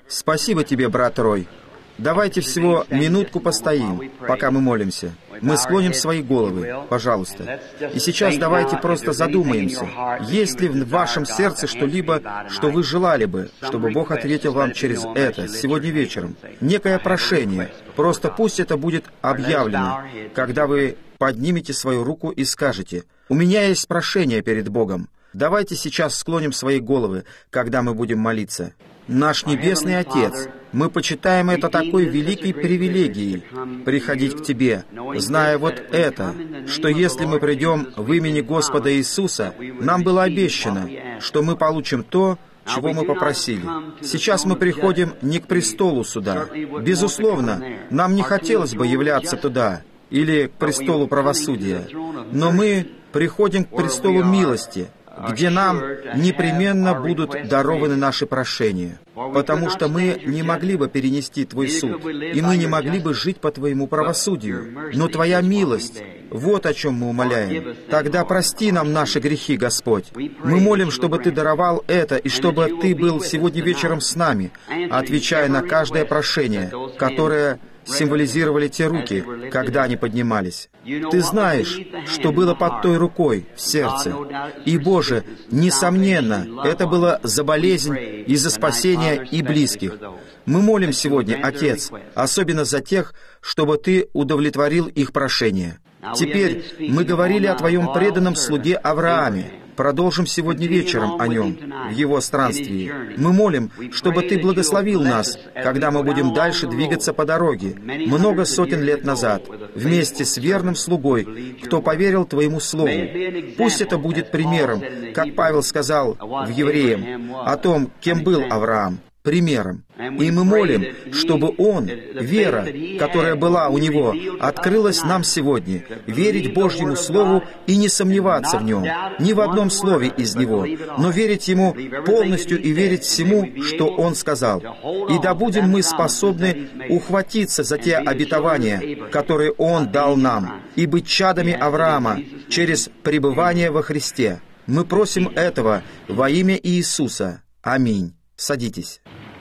Спасибо тебе, брат Рой. Давайте всего минутку постоим, пока мы молимся. Мы склоним свои головы, пожалуйста. И сейчас давайте просто задумаемся, есть ли в вашем сердце что-либо, что вы желали бы, чтобы Бог ответил вам через это сегодня вечером. Некое прошение. Просто пусть это будет объявлено, когда вы поднимете свою руку и скажете: «У меня есть прошение перед Богом». Давайте сейчас склоним свои головы, когда мы будем молиться. Наш Небесный Отец, мы почитаем это такой великой привилегией приходить к Тебе, зная вот это, что если мы придем в имени Господа Иисуса, нам было обещано, что мы получим то, чего мы попросили. Сейчас мы приходим не к престолу суда. Безусловно, нам не хотелось бы являться туда или к престолу правосудия, но мы приходим к престолу милости, где нам непременно будут дарованы наши прошения, потому что мы не могли бы перенести Твой суд, и мы не могли бы жить по Твоему правосудию. Но Твоя милость, вот о чем мы умоляем. Тогда прости нам наши грехи, Господь. Мы молим, чтобы Ты даровал это, и чтобы Ты был сегодня вечером с нами, отвечая на каждое прошение, которое символизировали те руки, когда они поднимались. Ты знаешь, что было под той рукой в сердце. И, Боже, несомненно, это было за болезнь и за спасение и близких. Мы молим сегодня, Отец, особенно за тех, чтобы Ты удовлетворил их прошение. Теперь мы говорили о Твоем преданном слуге Аврааме. Продолжим сегодня вечером о нем, в его странствии. Мы молим, чтобы Ты благословил нас, когда мы будем дальше двигаться по дороге, много сотен лет назад, вместе с верным слугой, кто поверил Твоему Слову. Пусть это будет примером, как Павел сказал в Евреям, о том, кем был Авраам. Примером. И мы молим, чтобы он, вера, которая была у него, открылась нам сегодня, верить Божьему Слову и не сомневаться в нем, ни в одном слове из него, но верить ему полностью и верить всему, что он сказал. И да будем мы способны ухватиться за те обетования, которые он дал нам, и быть чадами Авраама через пребывание во Христе. Мы просим этого во имя Иисуса. Аминь. Садитесь.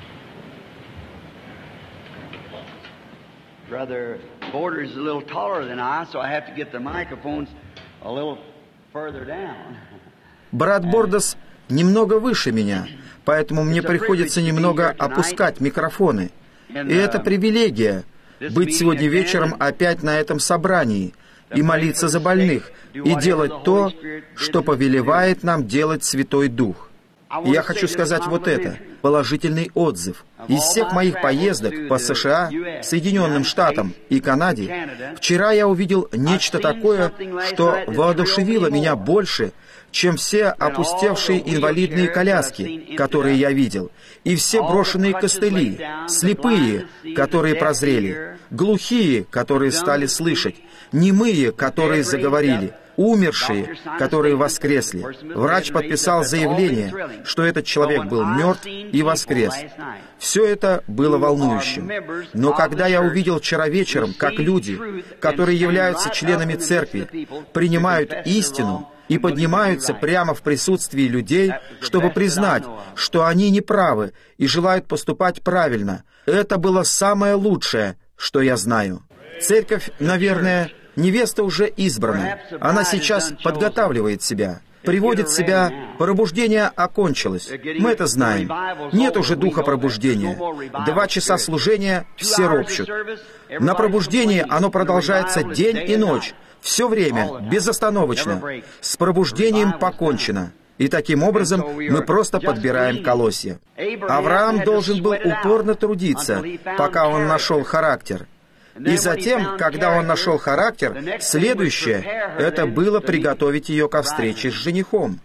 Brother Borders is a little taller than I, so I have to get the microphones a little further down. Брат Бордос немного выше меня, поэтому мне приходится немного опускать микрофоны. И это привилегия — быть сегодня вечером опять на этом собрании и молиться за больных, и делать то, что повелевает нам делать Святой Дух. И я хочу сказать вот это, положительный отзыв. Из всех моих поездок по США, Соединенным Штатам и Канаде, вчера я увидел нечто такое, что воодушевило меня больше, чем все опустевшие инвалидные коляски, которые я видел, и все брошенные костыли, слепые, которые прозрели, глухие, которые стали слышать, немые, которые заговорили, умершие, которые воскресли. Врач подписал заявление, что этот человек был мертв и воскрес. Все это было волнующим. Но когда я увидел вчера вечером, как люди, которые являются членами церкви, принимают истину и поднимаются прямо в присутствии людей, чтобы признать, что они неправы и желают поступать правильно, это было самое лучшее, что я знаю. Церковь, наверное, невеста уже избрана. Она сейчас подготавливает себя, приводит себя. Пробуждение окончилось. Мы это знаем. Нет уже духа пробуждения. 2 часа служения, все ропщут. На пробуждении оно продолжается день и ночь, все время, безостановочно. С пробуждением покончено. И таким образом мы просто подбираем колосья. Авраам должен был упорно трудиться, пока он нашел характер. И затем, когда он нашел характер, следующее — это было приготовить ее ко встрече с женихом.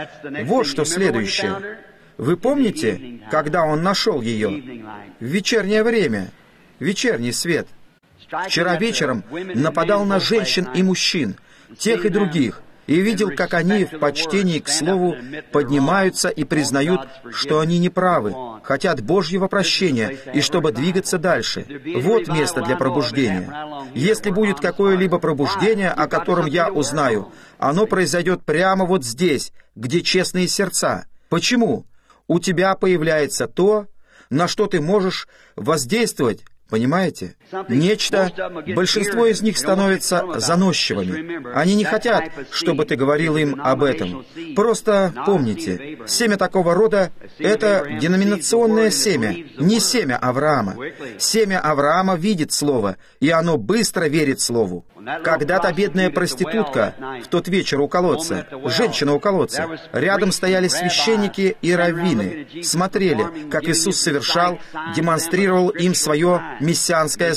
Вот что следующее. Вы помните, когда он нашел ее? В вечернее время, вечерний свет. Вчера вечером нападал на женщин и мужчин, тех и других, и видел, как они в почтении к Слову поднимаются и признают, что они неправы, хотят Божьего прощения, и чтобы двигаться дальше. Вот место для пробуждения. Если будет какое-либо пробуждение, о котором я узнаю, оно произойдет прямо вот здесь, где честные сердца. Почему? У тебя появляется то, на что ты можешь воздействовать, понимаете? Нечто, большинство из них становятся заносчивыми. Они не хотят, чтобы ты говорил им об этом. Просто помните, семя такого рода — это деноминационное семя, не семя Авраама. Семя Авраама видит Слово, и оно быстро верит Слову. Когда-то бедная проститутка в тот вечер у колодца, женщина у колодца, рядом стояли священники и раввины, смотрели, как Иисус совершал, демонстрировал им свое мессианское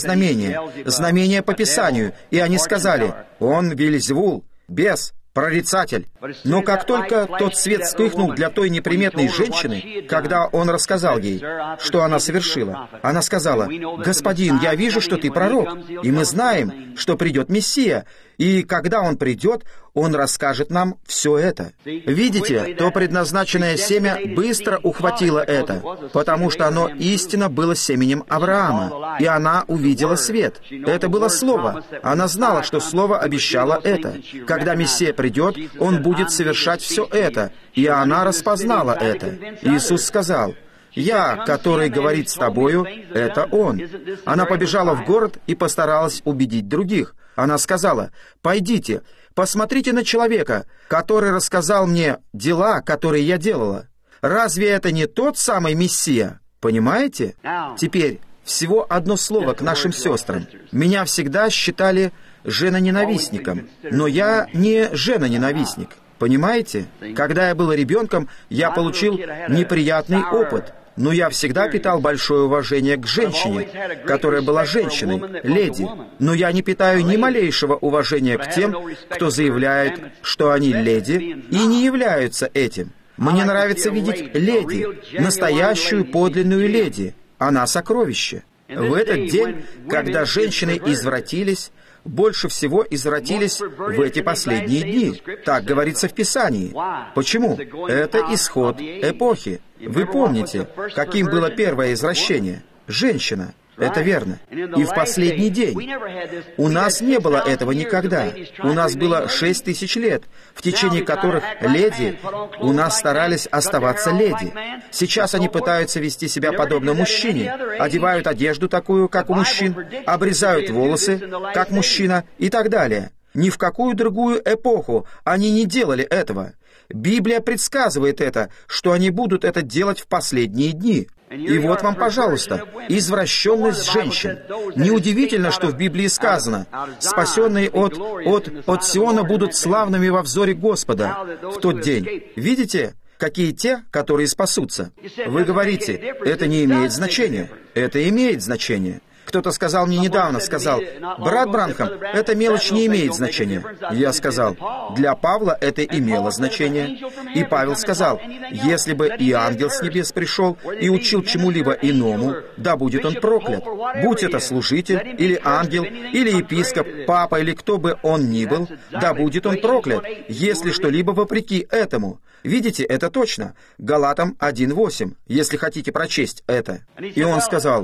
знамение по Писанию, и они сказали: «Он Вельзевул, бес, прорицатель». Но как только тот свет вспыхнул для той неприметной женщины, когда он рассказал ей, что она совершила, она сказала: «Господин, я вижу, что ты пророк, и мы знаем, что придет Мессия, и когда он придет, он расскажет нам все это». Видите, то предназначенное семя быстро ухватило это, потому что оно истинно было семенем Авраама, и она увидела свет. Это было Слово. Она знала, что Слово обещало это. Когда Мессия придет, он будет совершать все это, и она распознала это. Иисус сказал: «Я, который говорит с тобою, это Он». Она побежала в город и постаралась убедить других. Она сказала: «Пойдите, посмотрите на человека, который рассказал мне дела, которые я делала. Разве это не тот самый Мессия?» Понимаете? Теперь всего одно слово к нашим сестрам. Меня всегда считали женоненавистником, но я не женоненавистник. Понимаете? Когда я был ребенком, я получил неприятный опыт, но я всегда питал большое уважение к женщине, которая была женщиной, леди. Но я не питаю ни малейшего уважения к тем, кто заявляет, что они леди, и не являются этим. Мне нравится видеть леди, настоящую подлинную леди. Она сокровище. В этот день, когда женщины извратились, больше всего извратились в эти последние дни. Так говорится в Писании. Почему? Это исход эпохи. Вы помните, каким было первое извращение? Женщина. Это верно. И в последний день. У нас не было этого никогда. У нас было 6000 лет, в течение которых леди у нас старались оставаться леди. Сейчас они пытаются вести себя подобно мужчине, одевают одежду такую, как у мужчин, обрезают волосы, как мужчина, и так далее. Ни в какую другую эпоху они не делали этого. Библия предсказывает это, что они будут это делать в последние дни. И вот вам, пожалуйста, извращенность женщин. Неудивительно, что в Библии сказано: «Спасенные от Сиона будут славными во взоре Господа в тот день». Видите, какие те, которые спасутся? Вы говорите: это не имеет значения. Это имеет значение. Кто-то сказал мне недавно, брат Бранхам, эта мелочь не имеет значения. Я сказал: для Павла это имело значение. И Павел сказал: если бы и ангел с небес пришел и учил чему-либо иному, да будет он проклят. Будь это служитель, или ангел, или епископ, папа, или кто бы он ни был, да будет он проклят, если что-либо вопреки этому. Видите, это точно. Галатам 1:8, если хотите прочесть это. И он сказал: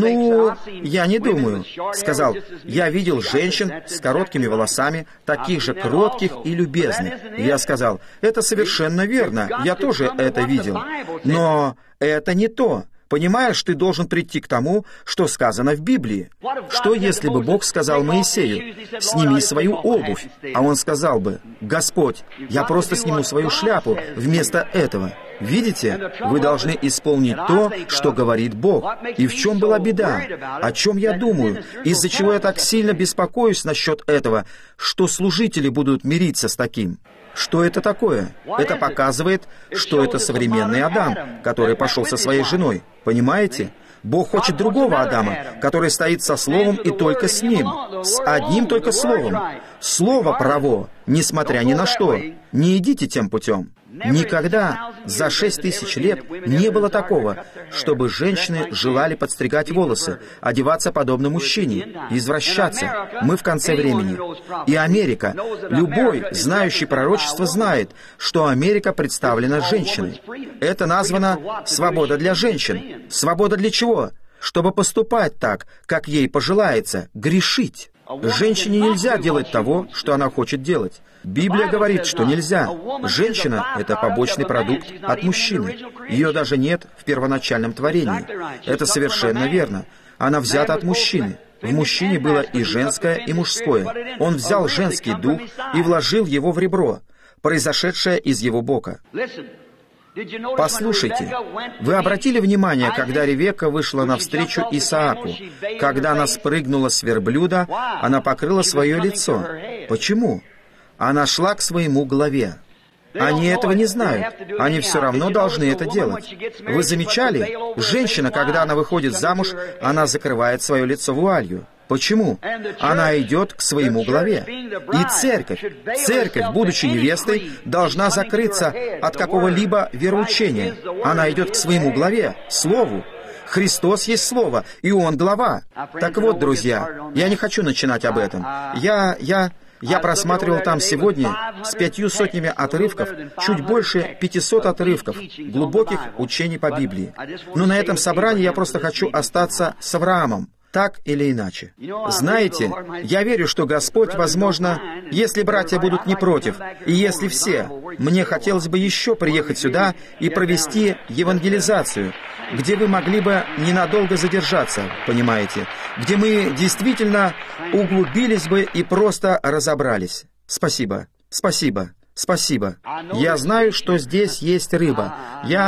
я не думаю. Сказал: я видел женщин с короткими волосами, таких же кротких и любезных. Я сказал: это совершенно верно, я тоже это видел. Но это не то. Понимаешь, ты должен прийти к тому, что сказано в Библии. Что, если бы Бог сказал Моисею: «Сними свою обувь», а он сказал бы: «Господь, я просто сниму свою шляпу вместо этого». Видите, вы должны исполнить то, что говорит Бог. И в чем была беда? О чем я думаю? Из-за чего я так сильно беспокоюсь насчет этого, что служители будут мириться с таким? Что это такое? Это показывает, что это современный Адам, который пошел со своей женой. Понимаете? Бог хочет другого Адама, который стоит со Словом и только с Ним. С одним только Словом. Слово право, несмотря ни на что. Не идите тем путем. Никогда за 6000 лет не было такого, чтобы женщины желали подстригать волосы, одеваться подобно мужчине, извращаться. Мы в конце времени. И Америка, любой, знающий пророчество, знает, что Америка представлена женщиной. Это названо «свобода для женщин». Свобода для чего? Чтобы поступать так, как ей пожелается, грешить. Женщине нельзя делать того, что она хочет делать. Библия говорит, что нельзя. Женщина — это побочный продукт от мужчины. Ее даже нет в первоначальном творении. Это совершенно верно. Она взята от мужчины. В мужчине было и женское, и мужское. Он взял женский дух и вложил его в ребро, произошедшее из его бока. Послушайте, вы обратили внимание, когда Ревекка вышла навстречу Исааку? Когда она спрыгнула с верблюда, она покрыла свое лицо. Почему? Она шла к своему главе. Они этого не знают. Они все равно должны это делать. Вы замечали? Женщина, когда она выходит замуж, она закрывает свое лицо вуалью. Почему? Она идет к своему главе. И церковь, будучи невестой, должна закрыться от какого-либо вероучения. Она идет к своему главе, Слову. Христос есть Слово, и Он глава. Так вот, друзья, я не хочу начинать об этом. Я просматривал там сегодня с 500 отрывков, чуть больше 500 отрывков глубоких учений по Библии. Но на этом собрании я просто хочу остаться с Авраамом, так или иначе. Знаете, я верю, что Господь, возможно, если братья будут не против, и если все, мне хотелось бы еще приехать сюда и провести евангелизацию, где вы могли бы ненадолго задержаться, понимаете, где мы действительно углубились бы и просто разобрались. Спасибо, спасибо, спасибо. Я знаю, что здесь есть рыба.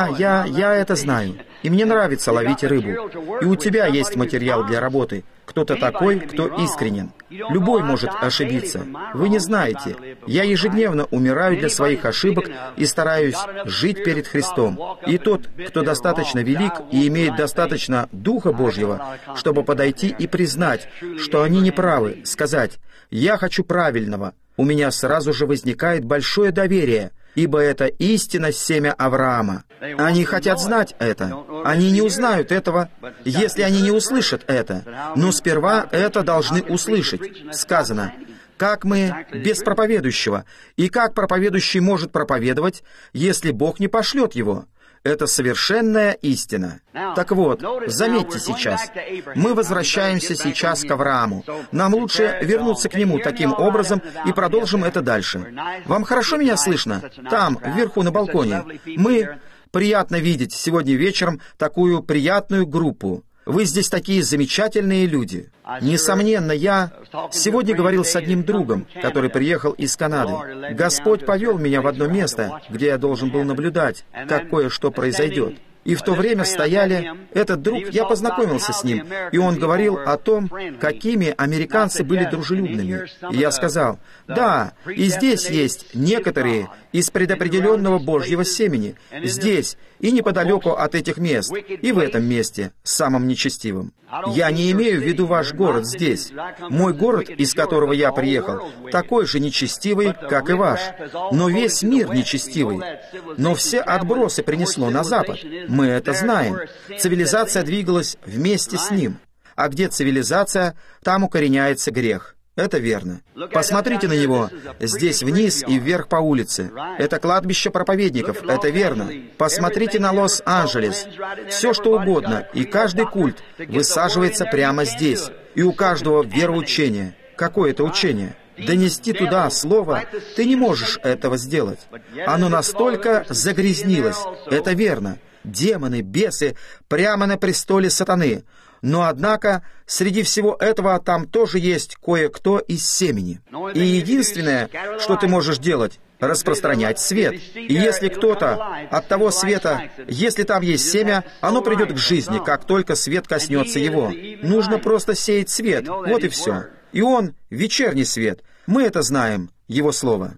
Я это знаю. И мне нравится ловить рыбу. И у тебя есть материал для работы. Кто-то такой, кто искренен. Любой может ошибиться. Вы не знаете. Я ежедневно умираю для своих ошибок и стараюсь жить перед Христом. И тот, кто достаточно велик и имеет достаточно Духа Божьего, чтобы подойти и признать, что они неправы, сказать «Я хочу правильного», у меня сразу же возникает большое доверие, ибо это истинно семя Авраама. Они хотят знать это. Они не узнают этого, если они не услышат это. Но сперва это должны услышать. Сказано, как мы без проповедующего, и как проповедующий может проповедовать, если Бог не пошлет его? Это совершенная истина. Так вот, заметьте сейчас, мы возвращаемся сейчас к Аврааму. Нам лучше вернуться к нему таким образом и продолжим это дальше. Вам хорошо меня слышно? Там, вверху на балконе. Приятно видеть сегодня вечером такую приятную группу. Вы здесь такие замечательные люди. Несомненно, я сегодня говорил с одним другом, который приехал из Канады. Господь повел меня в одно место, где я должен был наблюдать, как кое-что произойдет. И в то время стояли... Этот друг, я познакомился с ним, и он говорил о том, какими американцы были дружелюбными. И я сказал, да, и здесь есть некоторые из предопределенного Божьего семени, здесь и неподалеку от этих мест, и в этом месте, самым нечестивым. Я не имею в виду ваш город здесь. Мой город, из которого я приехал, такой же нечестивый, как и ваш. Но весь мир нечестивый. Но все отбросы принесло на Запад. Мы это знаем. Цивилизация двигалась вместе с ним. А где цивилизация, там укореняется грех. Это верно. Посмотрите на него. Здесь вниз и вверх по улице. Это кладбище проповедников. Это верно. Посмотрите на Лос-Анджелес. Все, что угодно. И каждый культ высаживается прямо здесь. И у каждого вероучение. Какое это учение? Донести туда слово, ты не можешь этого сделать. Оно настолько загрязнилось. Это верно. Демоны, бесы, прямо на престоле сатаны. Но, однако, среди всего этого там тоже есть кое-кто из семени. И единственное, что ты можешь делать, распространять свет. И если кто-то от того света, если там есть семя, оно придет к жизни, как только свет коснется его. Нужно просто сеять свет, вот и все. И он — вечерний свет. Мы это знаем, его слово.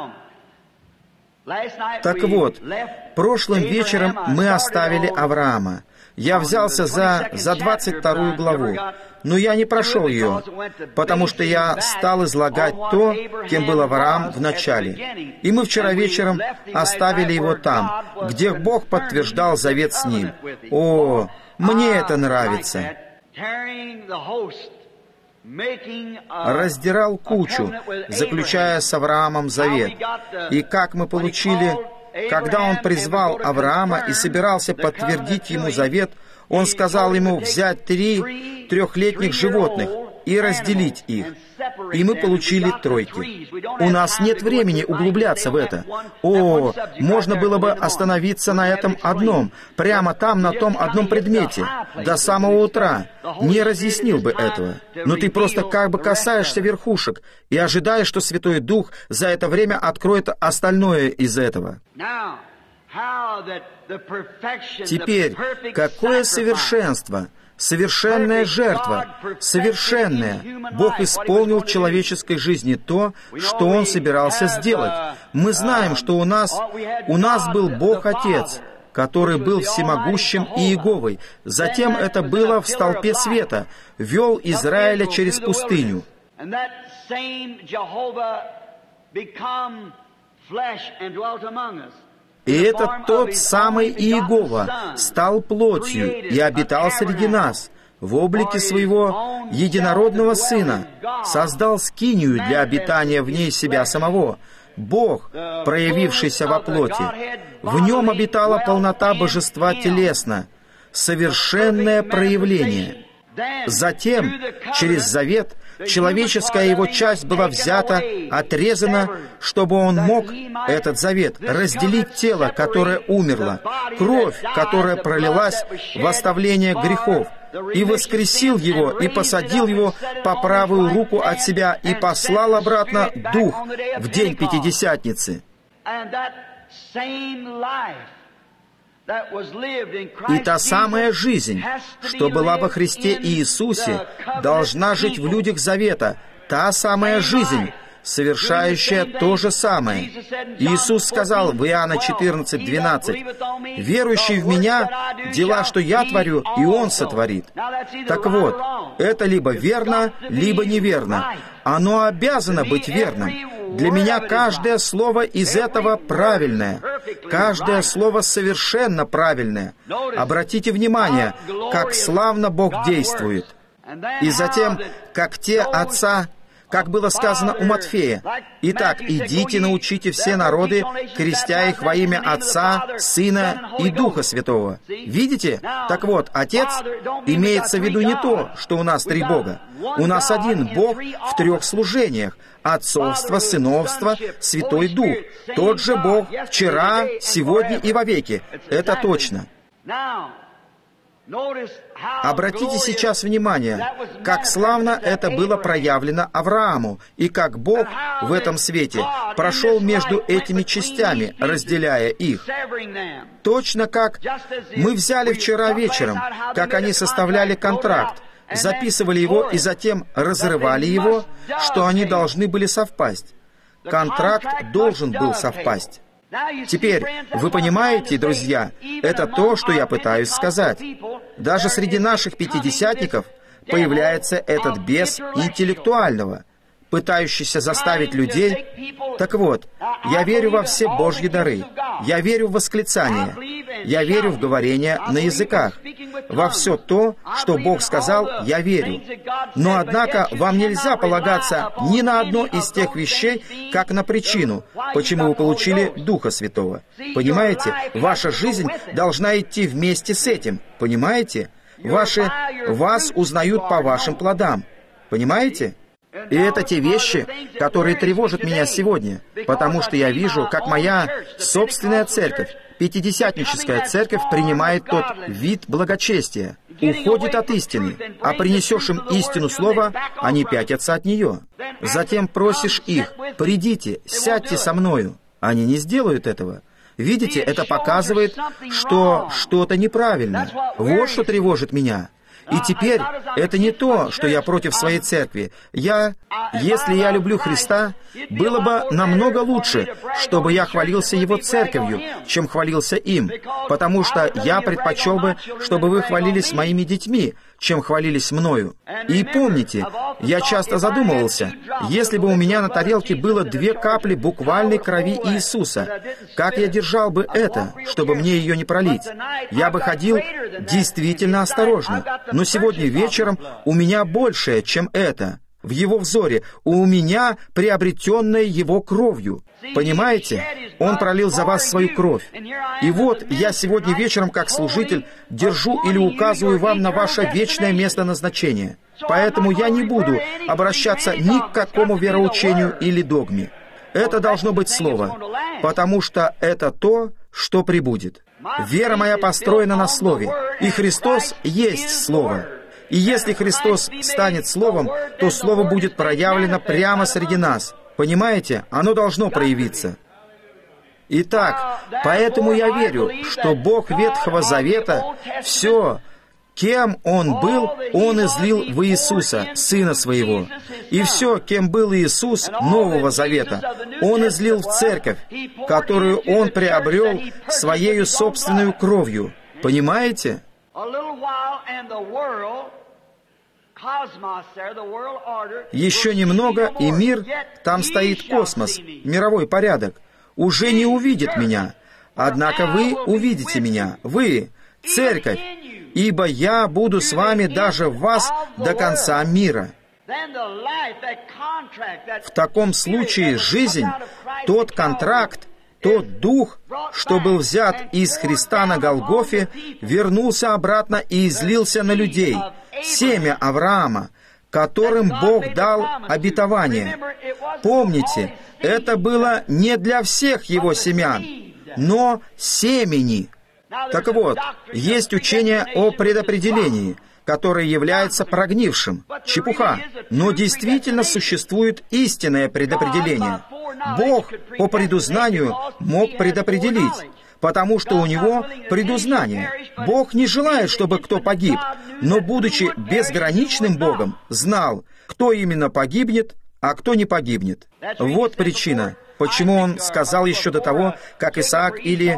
Так вот, прошлым вечером мы оставили Авраама. Я взялся за 22 главу, но я не прошел ее, потому что я стал излагать то, кем был Авраам в начале. И мы вчера вечером оставили его там, где Бог подтверждал завет с ним. О, мне это нравится. Раздирал кучу, заключая с Авраамом завет. И как мы получили... Когда он призвал Авраама и собирался подтвердить ему завет, он сказал ему взять 3 трехлетних животных и разделить их. И мы получили тройки. У нас нет времени углубляться в это. О, можно было бы остановиться на этом одном, прямо там, на том одном предмете, до самого утра. Не разъяснил бы этого. Но ты просто как бы касаешься верхушек и ожидаешь, что Святой Дух за это время откроет остальное из этого. Теперь, какое совершенство! Совершенная жертва, совершенная. Бог исполнил в человеческой жизни то, что Он собирался сделать. Мы знаем, что у нас был Бог-Отец, который был всемогущим и Иеговой. Затем это было в столпе света, вел Израиля через пустыню. И этот тот самый Иегова стал плотью и обитал среди нас, в облике своего единородного Сына, создал скинию для обитания в ней себя самого, Бог, проявившийся во плоти. В нем обитала полнота божества телесно, совершенное проявление. Затем, через завет, человеческая его часть была взята, отрезана, чтобы он мог, этот завет, разделить тело, которое умерло, кровь, которая пролилась в оставление грехов, и воскресил его, и посадил его по правую руку от себя, и послал обратно Дух в день Пятидесятницы. И та самая жизнь, что была во Христе Иисусе, должна жить в людях завета, та самая жизнь, совершающая то же самое. Иисус сказал в Иоанна 14:12, «Верующий в Меня, дела, что Я творю, и Он сотворит». Так вот, это либо верно, либо неверно. Оно обязано быть верным. Для меня каждое слово из этого правильное. Каждое слово совершенно правильное. Обратите внимание, как славно Бог действует. И затем, как те отца, как было сказано у Матфея. «Итак, идите, научите все народы, крестя их во имя Отца, Сына и Духа Святого». Видите? Так вот, Отец имеется в виду не то, что у нас три Бога. У нас один Бог в трех служениях. Отцовство, Сыновство, Святой Дух. Тот же Бог вчера, сегодня и вовеки. Это точно. Обратите сейчас внимание, как славно это было проявлено Аврааму, и как Бог в этом свете прошел между этими частями, разделяя их. Точно как мы взяли вчера вечером, как они составляли контракт, записывали его и затем разрывали его, что они должны были совпасть. Контракт должен был совпасть. Теперь, вы понимаете, друзья, это то, что я пытаюсь сказать. Даже среди наших пятидесятников появляется этот бес интеллектуального, пытающийся заставить людей... Так вот, я верю во все Божьи дары. Я верю в восклицания. Я верю в говорение на языках. Во все то, что Бог сказал, я верю. Но, однако, вам нельзя полагаться ни на одно из тех вещей, как на причину, почему вы получили Духа Святого. Понимаете? Ваша жизнь должна идти вместе с этим. Понимаете? Вас узнают по вашим плодам. Понимаете? И это те вещи, которые тревожат меня сегодня, потому что я вижу, как моя собственная церковь, пятидесятническая церковь, принимает тот вид благочестия, уходит от истины, а принесешь им истину слова, они пятятся от нее. Затем просишь их: «Придите, сядьте со мною». Они не сделают этого. Видите, это показывает, что что-то неправильно. Вот что тревожит меня. И теперь это не то, что я против своей церкви. Если я люблю Христа, было бы намного лучше, чтобы я хвалился Его церковью, чем хвалился им, потому что я предпочел бы, чтобы вы хвалились моими детьми, чем хвалились мною. И помните, я часто задумывался, если бы у меня на тарелке было 2 капли буквальной крови Иисуса, как я держал бы это, чтобы мне ее не пролить? Я бы ходил действительно осторожно. Но сегодня вечером у меня большее, чем это. В Его взоре у меня приобретенное Его кровью. Понимаете? Он пролил за вас свою кровь. И вот я сегодня вечером, как служитель, держу или указываю вам на ваше вечное место назначения. Поэтому я не буду обращаться ни к какому вероучению или догме. Это должно быть Слово, потому что это то, что прибудет. Вера моя построена на Слове, и Христос есть Слово. И если Христос станет Словом, то Слово будет проявлено прямо среди нас. Понимаете? Оно должно проявиться. Итак, поэтому я верю, что Бог Ветхого Завета все, кем Он был, Он излил в Иисуса, Сына Своего. И все, кем был Иисус Нового Завета, Он излил в Церковь, которую Он приобрел Своею собственной кровью. Понимаете? Еще немного, и мир, там стоит космос, мировой порядок, уже не увидит меня. Однако вы увидите меня, вы, Церковь, ибо я буду с вами даже в вас до конца мира. В таком случае жизнь, тот контракт, тот дух, что был взят из Христа на Голгофе, вернулся обратно и излился на людей, семя Авраама, которым Бог дал обетование. Помните, это было не для всех его семян, но семени. Так вот, есть учение о предопределении, которое является прогнившим, чепуха, но действительно существует истинное предопределение. Бог по предузнанию мог предопределить, потому что у Него предузнание. Бог не желает, чтобы кто погиб, но, будучи безграничным Богом, знал, кто именно погибнет, а кто не погибнет. Вот причина, почему Он сказал еще до того, как Исаак или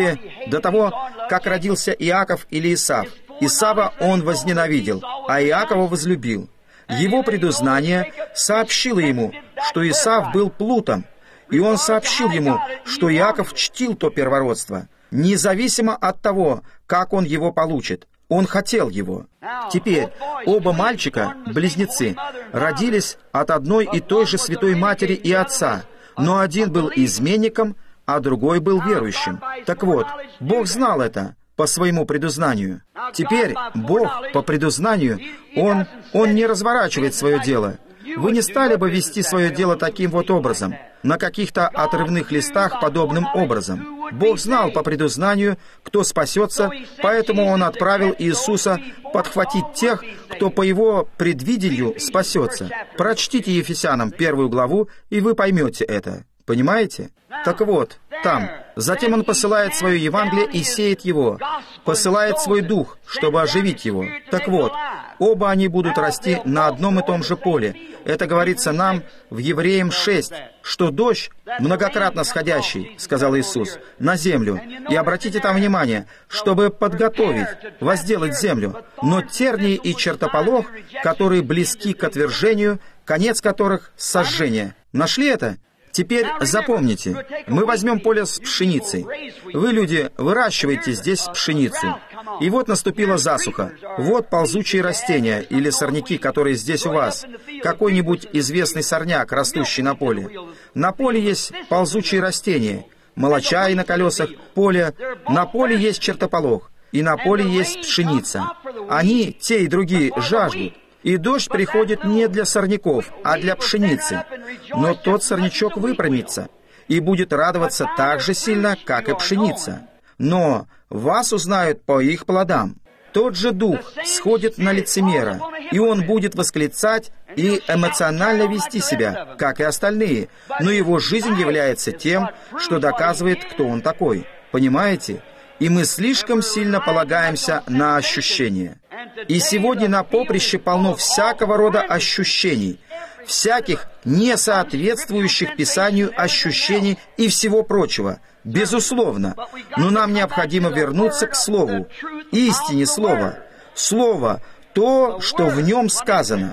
до того, как родился Иаков или Исав. Исава Он возненавидел, а Иакова возлюбил. Его предузнание сообщило ему, что Исав был плутом, и он сообщил ему, что Иаков чтил то первородство, независимо от того, как он его получит. Он хотел его. Теперь оба мальчика, близнецы, родились от одной и той же святой матери и отца, но один был изменником, а другой был верующим. Так вот, Бог знал это по своему предузнанию. Теперь Бог по предузнанию, Он не разворачивает свое дело. Вы не стали бы вести свое дело таким вот образом, на каких-то отрывных листах подобным образом. Бог знал по предузнанию, кто спасется, поэтому Он отправил Иисуса подхватить тех, кто по Его предвидению спасется. Прочтите Ефесянам 1 главу, и вы поймете это. Понимаете? Так вот, там. Затем Он посылает свое Евангелие и сеет его, посылает свой Дух, чтобы оживить его. Так вот, оба они будут расти на одном и том же поле. Это говорится нам в Евреям 6, что дождь, многократно сходящий, сказал Иисус, на землю. И обратите там внимание, чтобы подготовить, возделать землю. Но тернии и чертополох, которые близки к отвержению, конец которых — сожжение. Нашли это? Теперь запомните, мы возьмем поле с пшеницей. Вы, люди, выращиваете здесь пшеницу. И вот наступила засуха. Вот ползучие растения или сорняки, которые здесь у вас. Какой-нибудь известный сорняк, растущий на поле. На поле есть ползучие растения. Молочай на колесах поля. На поле есть чертополох. И на поле есть пшеница. Они, те и другие, жаждут. И дождь приходит не для сорняков, а для пшеницы. Но тот сорнячок выпрямится и будет радоваться так же сильно, как и пшеница. Но вас узнают по их плодам. Тот же дух сходит на лицемера, и он будет восклицать и эмоционально вести себя, как и остальные, но его жизнь является тем, что доказывает, кто он такой. Понимаете? И мы слишком сильно полагаемся на ощущения. И сегодня на поприще полно всякого рода ощущений, всяких несоответствующих Писанию ощущений и всего прочего, безусловно. Но нам необходимо вернуться к Слову, истине Слова. Слово, то, что в нем сказано.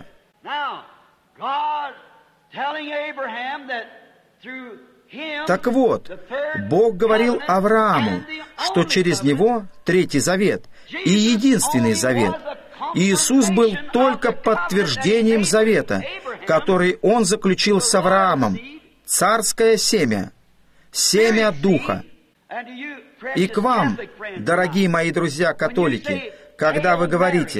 Так вот, Бог говорил Аврааму, что через него Третий Завет и единственный Завет. Иисус был только подтверждением Завета, который Он заключил с Авраамом, царское семя, семя Духа. И к вам, дорогие мои друзья-католики, когда вы говорите,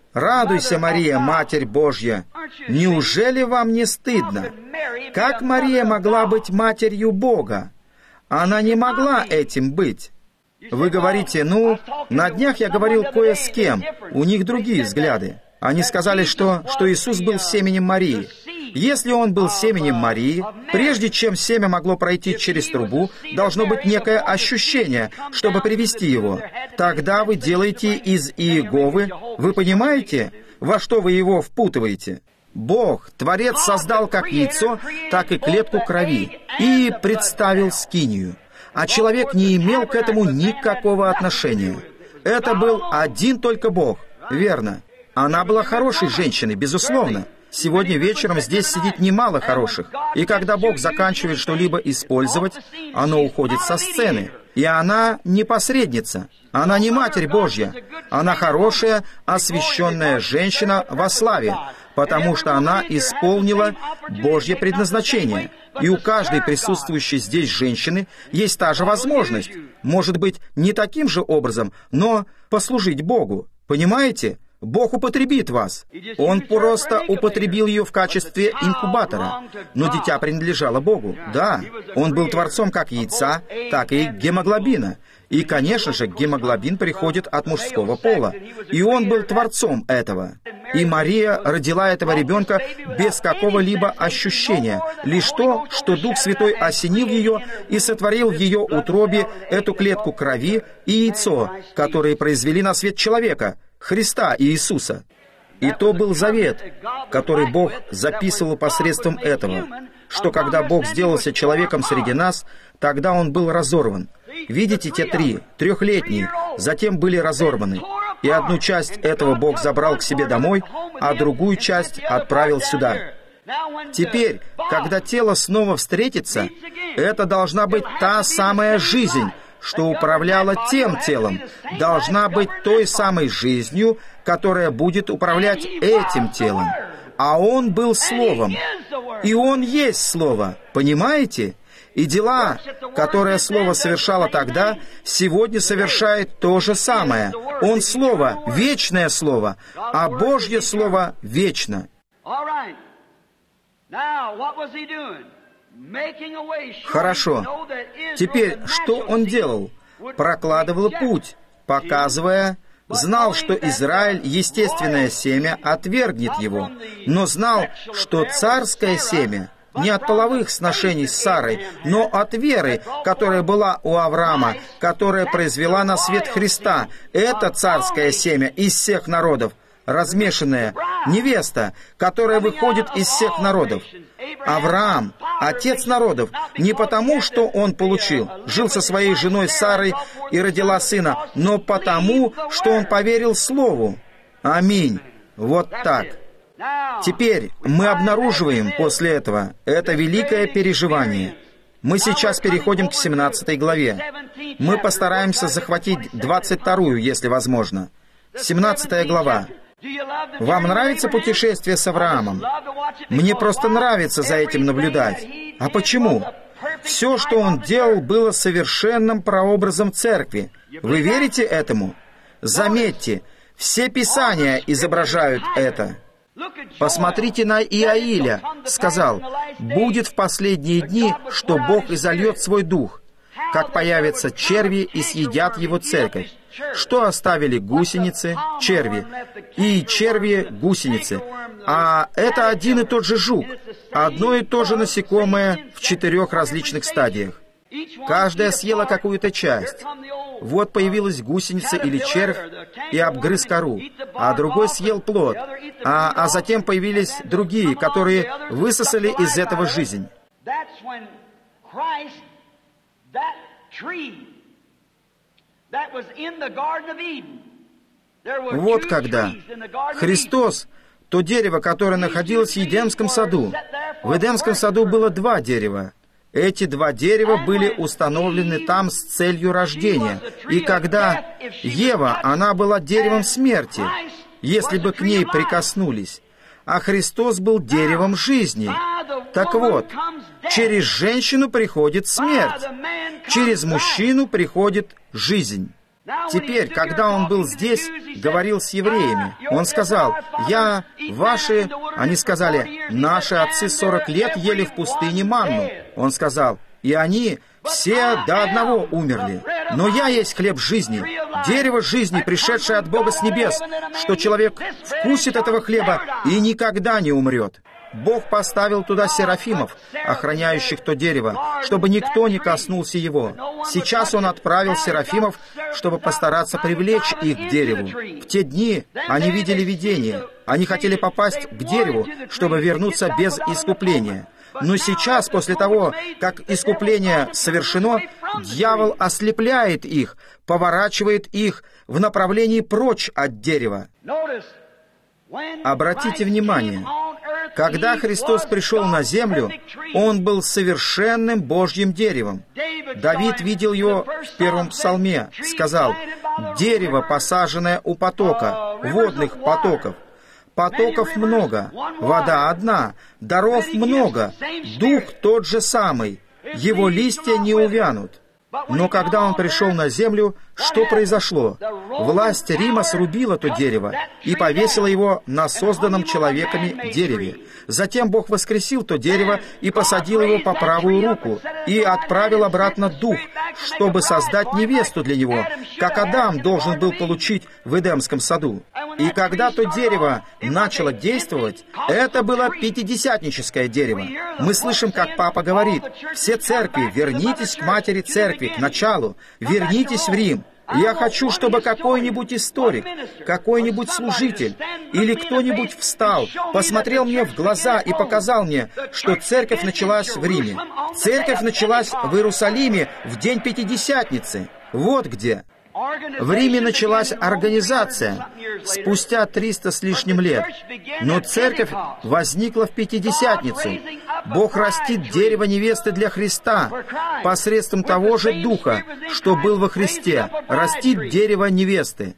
Радуйся, Мария, Матерь Божья! Неужели вам не стыдно? Как Мария могла быть матерью Бога? Она не могла этим быть. Вы говорите, на днях я говорил кое с кем, у них другие взгляды. Они сказали, что Иисус был семенем Марии. Если Он был семенем Марии, прежде чем семя могло пройти через трубу, должно быть некое ощущение, чтобы привести его. Тогда вы делаете из Иеговы, вы понимаете, во что вы его впутываете? Бог, Творец, создал как яйцо, так и клетку крови и представил скинию. А человек не имел к этому никакого отношения. Это был один только Бог, верно? Она была хорошей женщиной, безусловно. Сегодня вечером здесь сидит немало хороших. И когда Бог заканчивает что-либо использовать, оно уходит со сцены. И она не посредница. Она не Матерь Божья. Она хорошая, освященная женщина во славе, потому что она исполнила Божье предназначение. И у каждой присутствующей здесь женщины есть та же возможность. Может быть, не таким же образом, но послужить Богу. Понимаете? Бог употребит вас. Он просто употребил ее в качестве инкубатора. Но дитя принадлежало Богу. Да, Он был Творцом как яйца, так и гемоглобина. И, конечно же, гемоглобин приходит от мужского пола. И Он был Творцом этого. И Мария родила этого ребенка без какого-либо ощущения. Лишь то, что Дух Святой осенил ее и сотворил в ее утробе эту клетку крови и яйцо, которые произвели на свет человека, Христа и Иисуса. И то был завет, который Бог записывал посредством этого, что когда Бог сделался человеком среди нас, тогда Он был разорван. Видите, те трехлетние, затем были разорваны. И одну часть этого Бог забрал к себе домой, а другую часть отправил сюда. Теперь, когда тело снова встретится, это должна быть та самая жизнь, что управляла тем телом, должна быть той самой жизнью, которая будет управлять этим телом. А Он был Словом. И Он есть Слово. Понимаете? И дела, которые Слово совершало тогда, сегодня совершает то же самое. Он Слово, вечное Слово, а Божье Слово вечно. Хорошо. Теперь, что Он делал? Прокладывал путь, показывая, знал, что Израиль, естественное семя, отвергнет его, но знал, что царское семя, не от половых сношений с Сарой, но от веры, которая была у Авраама, которая произвела на свет Христа, это царское семя из всех народов, размешанная невеста, которая выходит из всех народов. Авраам, отец народов, не потому, что он жил со своей женой Сарой и родила сына, но потому, что он поверил Слову. Аминь. Вот так. Теперь мы обнаруживаем после этого это великое переживание. Мы сейчас переходим к 17 главе. Мы постараемся захватить 22-ю, если возможно. 17 глава. Вам нравится путешествие с Авраамом? Мне просто нравится за этим наблюдать. А почему? Все, что он делал, было совершенным прообразом церкви. Вы верите этому? Заметьте, все Писания изображают это. Посмотрите на Иаиля. Сказал, будет в последние дни, что Бог изольет свой дух, как появятся черви и съедят его церковь. Что оставили гусеницы? Черви. И черви — гусеницы. А это один и тот же жук. Одно и то же насекомое в 4 различных стадиях. Каждая съела какую-то часть. Вот появилась гусеница или червь и обгрыз кору, а другой съел плод, а затем появились другие, которые высосали из этого жизнь. Вот когда Христос, то дерево, которое находилось в Едемском саду. В Эдемском саду было 2 дерева. Эти 2 дерева были установлены там с целью рождения. И когда Ева, она была деревом смерти, если бы к ней прикоснулись, а Христос был деревом жизни. Так вот, через женщину приходит смерть, через мужчину приходит жизнь. Теперь, когда он был здесь, говорил с евреями, он сказал: «Я, ваши...» Они сказали: «Наши отцы 40 лет ели в пустыне манну». Он сказал: «И они все до одного умерли. Но я есть хлеб жизни, дерево жизни, пришедшее от Бога с небес, что человек вкусит этого хлеба и никогда не умрет». Бог поставил туда серафимов, охраняющих то дерево, чтобы никто не коснулся его. Сейчас Он отправил серафимов, чтобы постараться привлечь их к дереву. В те дни они видели видение. Они хотели попасть к дереву, чтобы вернуться без искупления. Но сейчас, после того, как искупление совершено, дьявол ослепляет их, поворачивает их в направлении прочь от дерева. Обратите внимание, когда Христос пришел на землю, Он был совершенным Божьим деревом. Давид видел его в первом псалме, сказал: «Дерево, посаженное у потока, водных потоков. Потоков много, вода одна, даров много, дух тот же самый, его листья не увянут». Но когда Он пришел на землю, что произошло? Власть Рима срубила то дерево и повесила его на созданном человеками дереве. Затем Бог воскресил то дерево и посадил его по правую руку и отправил обратно Дух, чтобы создать невесту для него, как Адам должен был получить в Эдемском саду. И когда то дерево начало действовать, это было пятидесятническое дерево. Мы слышим, как Папа говорит: «Все церкви, вернитесь к матери церкви, к началу, вернитесь в Рим». Я хочу, чтобы какой-нибудь историк, какой-нибудь служитель или кто-нибудь встал, посмотрел мне в глаза и показал мне, что церковь началась в Риме. Церковь началась в Иерусалиме в день Пятидесятницы. Вот где. В Риме началась организация спустя 300 с лишним лет, но церковь возникла в Пятидесятницу. Бог растит дерево невесты для Христа посредством того же Духа, что был во Христе, растит дерево невесты.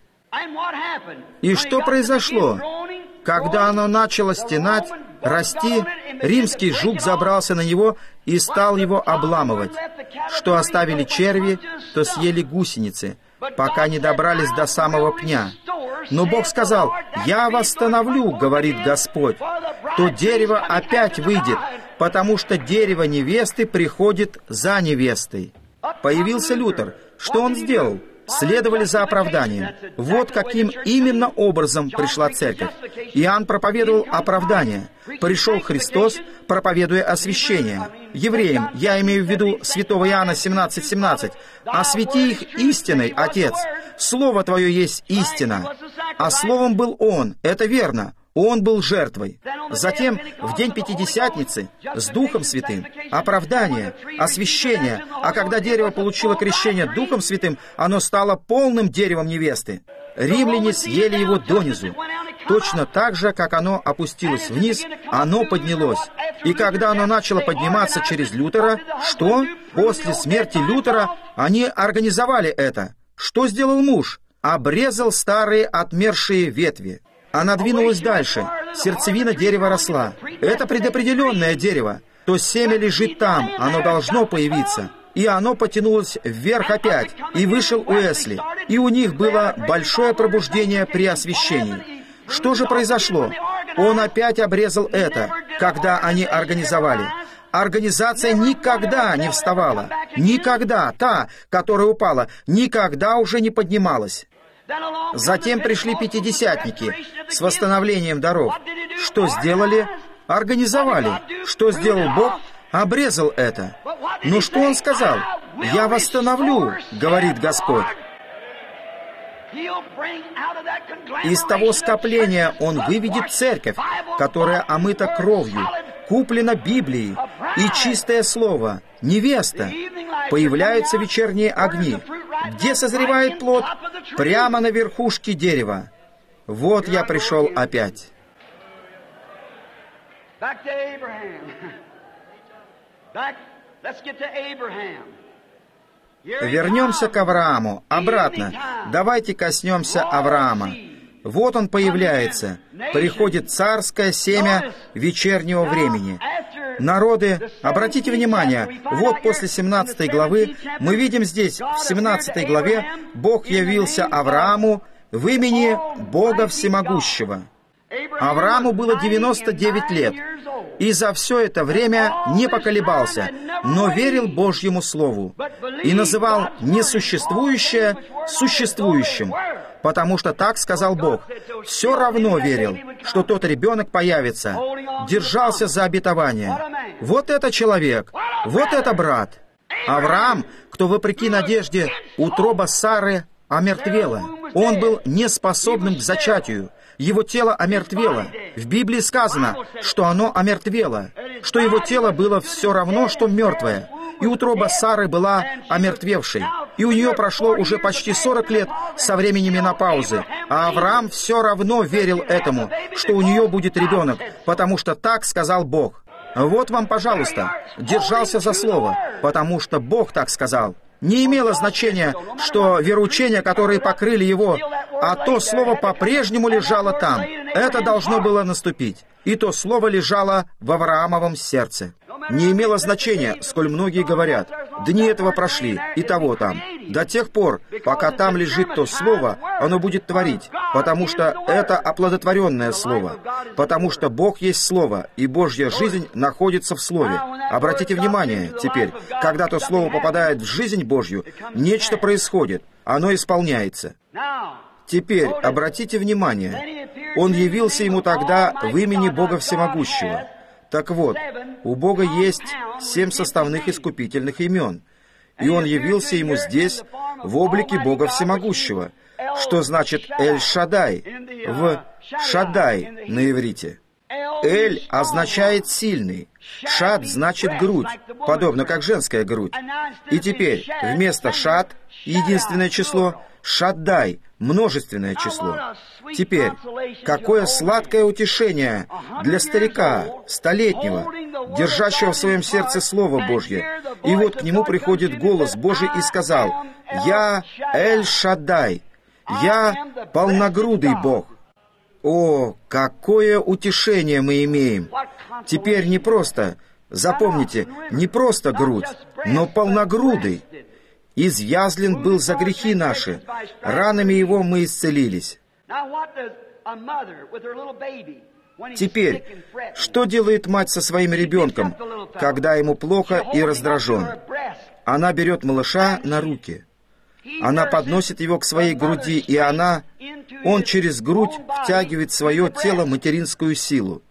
И что произошло? Когда оно начало стенать, расти, римский жук забрался на него и стал его обламывать. Что оставили черви, то съели гусеницы, пока не добрались до самого пня. Но Бог сказал: «Я восстановлю, говорит Господь, то дерево опять выйдет, потому что дерево невесты приходит за невестой». Появился Лютер. Что он сделал? Следовали за оправданием. Вот каким именно образом пришла церковь. Иоанн проповедовал оправдание. Пришел Христос, проповедуя освящение. Евреям, я имею в виду святого Иоанна 17:17, «Освети их истиной, Отец. Слово Твое есть истина». А Словом был Он, это верно. Он был жертвой. Затем, в день Пятидесятницы, с Духом Святым, оправдание, освящение, а когда дерево получило крещение Духом Святым, оно стало полным деревом невесты. Римляне съели его донизу. Точно так же, как оно опустилось вниз, оно поднялось. И когда оно начало подниматься через Лютера, что? После смерти Лютера они организовали это. Что сделал муж? Обрезал старые отмершие ветви. Она двинулась дальше. Сердцевина дерева росла. Это предопределенное дерево. То семя лежит там, оно должно появиться. И оно потянулось вверх опять, и вышел Уэсли. И у них было большое пробуждение при освящении. Что же произошло? Он опять обрезал это, когда они организовали. Организация никогда не вставала. Никогда. Та, которая упала, никогда уже не поднималась. Затем пришли пятидесятники с восстановлением даров. Что сделали? Организовали. Что сделал Бог? Обрезал это. Но что Он сказал? «Я восстановлю, говорит Господь». Из того скопления Он выведет церковь, которая омыта кровью, куплена Библией и чистое слово, невеста. Появляются вечерние огни. Где созревает плод? Прямо на верхушке дерева. Вот я пришел опять. Вернемся к Аврааму. Обратно. Давайте коснемся Авраама. Вот он появляется. Приходит царское семя вечернего времени. Народы, обратите внимание, вот после 17 главы, мы видим здесь, в 17 главе, Бог явился Аврааму в имени Бога Всемогущего. Аврааму было 99 лет, и за все это время не поколебался, но верил Божьему Слову и называл несуществующее существующим, потому что так сказал Бог. Все равно верил, что тот ребенок появится, держался за обетование. Вот это человек, вот это брат. Авраам, кто вопреки надежде утроба Сары омертвела. Он был неспособным к зачатию. Его тело омертвело. В Библии сказано, что оно омертвело, что его тело было все равно, что мертвое. И утроба Сары была омертвевшей. И у нее прошло уже почти 40 лет со времени менопаузы. А Авраам все равно верил этому, что у нее будет ребенок, потому что так сказал Бог. Вот вам, пожалуйста, держался за слово, потому что Бог так сказал. Не имело значения, что вероучения, которые покрыли его, а то слово по-прежнему лежало там. Это должно было наступить. И то слово лежало в Авраамовом сердце. Не имело значения, сколь многие говорят, дни этого прошли, и того там. До тех пор, пока там лежит то слово, оно будет творить, потому что это оплодотворенное слово, потому что Бог есть слово, и Божья жизнь находится в слове. Обратите внимание, теперь, когда то слово попадает в жизнь Божью, нечто происходит, оно исполняется. Теперь, обратите внимание, Он явился ему тогда в имени Бога Всемогущего. Так вот, у Бога есть 7 составных искупительных имен, и Он явился ему здесь в облике Бога Всемогущего, что значит Эль-Шаддай, в Шаддай на иврите. Эль означает «сильный», Шад значит «грудь», подобно как женская грудь. И теперь вместо Шад, единственное число, Шаддай, множественное число. Теперь, какое сладкое утешение для старика, столетнего, держащего в своем сердце Слово Божье. И вот к нему приходит голос Божий и сказал: «Я Эль-Шаддай, я полногрудый Бог». О, какое утешение мы имеем! Теперь не просто, запомните, не просто грудь, но полногрудый. Изъязлен был за грехи наши, ранами Его мы исцелились. Теперь, что делает мать со своим ребенком, когда ему плохо и раздражен? Она берет малыша на руки. Она подносит его к своей груди, и он через грудь втягивает в свое тело материнскую силу.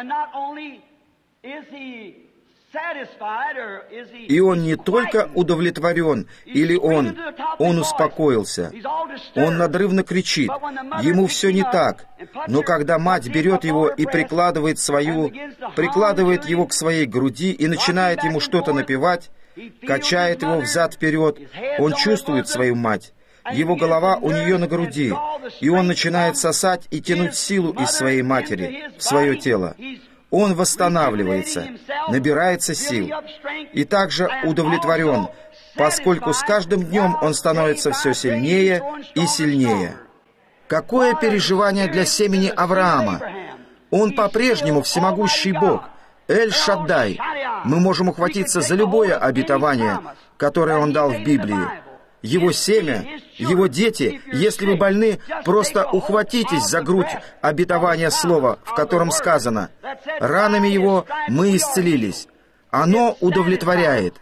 И он не только удовлетворен, или он успокоился. Он надрывно кричит, ему все не так. Но когда мать берет его и прикладывает его к своей груди и начинает ему что-то напевать, качает его взад-вперед, он чувствует свою мать. Его голова у нее на груди, и он начинает сосать и тянуть силу из своей матери в свое тело. Он восстанавливается, набирается сил, и также удовлетворен, поскольку с каждым днем он становится все сильнее и сильнее. Какое переживание для семени Авраама! Он по-прежнему всемогущий Бог, Эль-Шаддай. Мы можем ухватиться за любое обетование, которое Он дал в Библии. Его семя, его дети, если вы больны, просто ухватитесь за грудь обетования слова, в котором сказано: «Ранами Его мы исцелились». Оно удовлетворяет.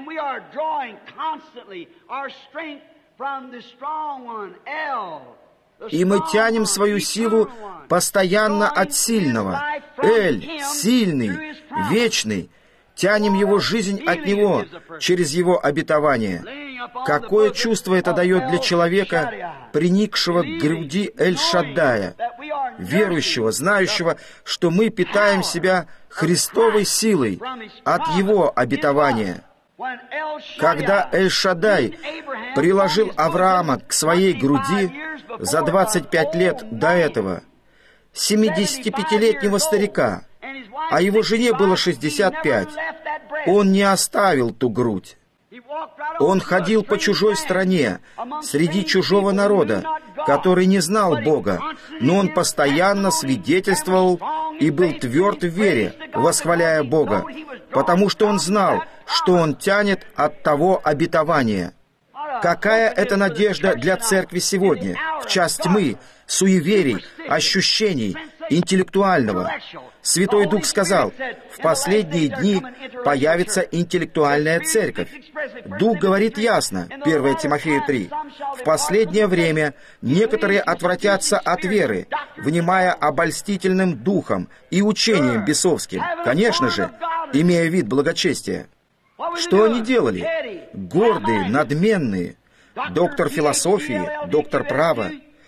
И мы тянем свою силу постоянно от сильного. Эль, сильный, вечный. Тянем его жизнь от Него через Его обетование. Какое чувство это дает для человека, приникшего к груди Эль-Шаддая, верующего, знающего, что мы питаем себя Христовой силой от Его обетования. Когда Эль-Шаддай приложил Авраама к своей груди за 25 лет до этого, 75-летнего старика, а его жене было 65, он не оставил ту грудь. Он ходил по чужой стране, среди чужого народа, который не знал Бога, но он постоянно свидетельствовал и был тверд в вере, восхваляя Бога, потому что он знал, что он тянет от того обетования. Какая это надежда для церкви сегодня, в час тьмы, суеверий, ощущений, интеллектуального? Святой Дух сказал, в последние дни появится интеллектуальная церковь. Дух говорит ясно, 1 Тимофею 3, в последнее время некоторые отвратятся от веры, внимая обольстительным духом и учением бесовским, конечно же, имея вид благочестия. Что они делали? Гордые, надменные, доктор философии, доктор права,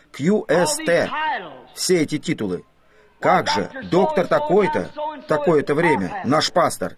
QST, все эти титулы. Как же, доктор такой-то, такое-то время, наш пастор.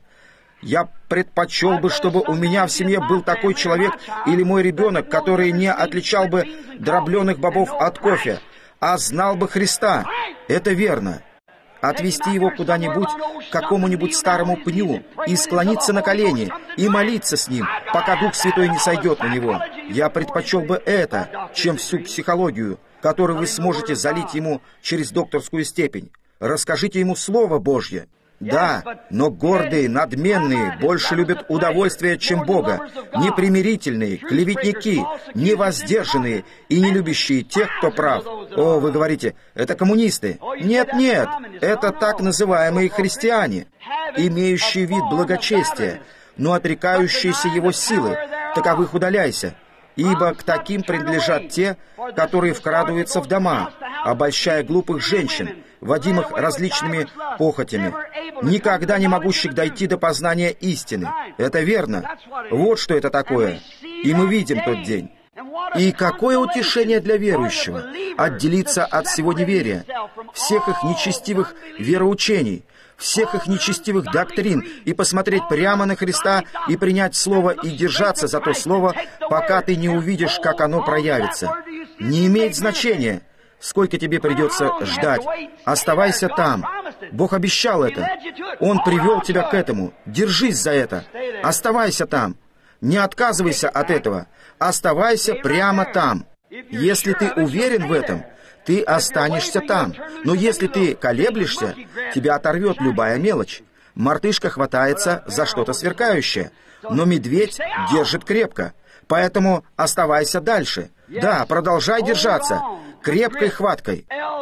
Я предпочел бы, чтобы у меня в семье был такой человек или мой ребенок, который не отличал бы дробленых бобов от кофе, а знал бы Христа. Это верно. Отвести его куда-нибудь, к какому-нибудь старому пню, и склониться на колени, и молиться с ним, пока Дух Святой не сойдет на него. Я предпочел бы это, чем всю психологию, которую вы сможете залить ему через докторскую степень. Расскажите ему Слово Божье. Да, но гордые, надменные больше любят удовольствие, чем Бога, непримирительные, клеветники, невоздержанные и не любящие тех, кто прав. О, вы говорите, это коммунисты. Нет, нет, это так называемые христиане, имеющие вид благочестия, но отрекающиеся его силы. Таковых удаляйся. Ибо к таким принадлежат те, которые вкрадываются в дома, обольщая глупых женщин, водимых различными похотями, никогда не могущих дойти до познания истины. Это верно. Вот что это такое. И мы видим тот день. И какое утешение для верующего отделиться от всего неверия, всех их нечестивых вероучений, всех их нечестивых доктрин, и посмотреть прямо на Христа, и принять Слово, и держаться за то Слово, пока ты не увидишь, как оно проявится. Не имеет значения, сколько тебе придется ждать. Оставайся там. Бог обещал это. Он привел тебя к этому. Держись за это. Оставайся там. Не отказывайся от этого. Оставайся прямо там. Если ты уверен в этом, ты останешься там. Но если ты колеблешься, тебя оторвет любая мелочь. Мартышка хватается за что-то сверкающее, но медведь держит крепко. Поэтому оставайся дальше. Да, продолжай держаться крепкой хваткой.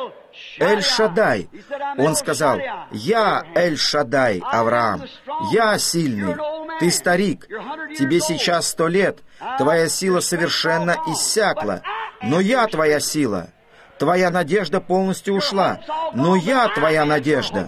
Эль-Шаддай. Он сказал, «Я Эль-Шаддай, Авраам. Я сильный. Ты старик. Тебе сейчас 100 лет. Твоя сила совершенно иссякла. Но я твоя сила. Твоя надежда полностью ушла. Но я твоя надежда».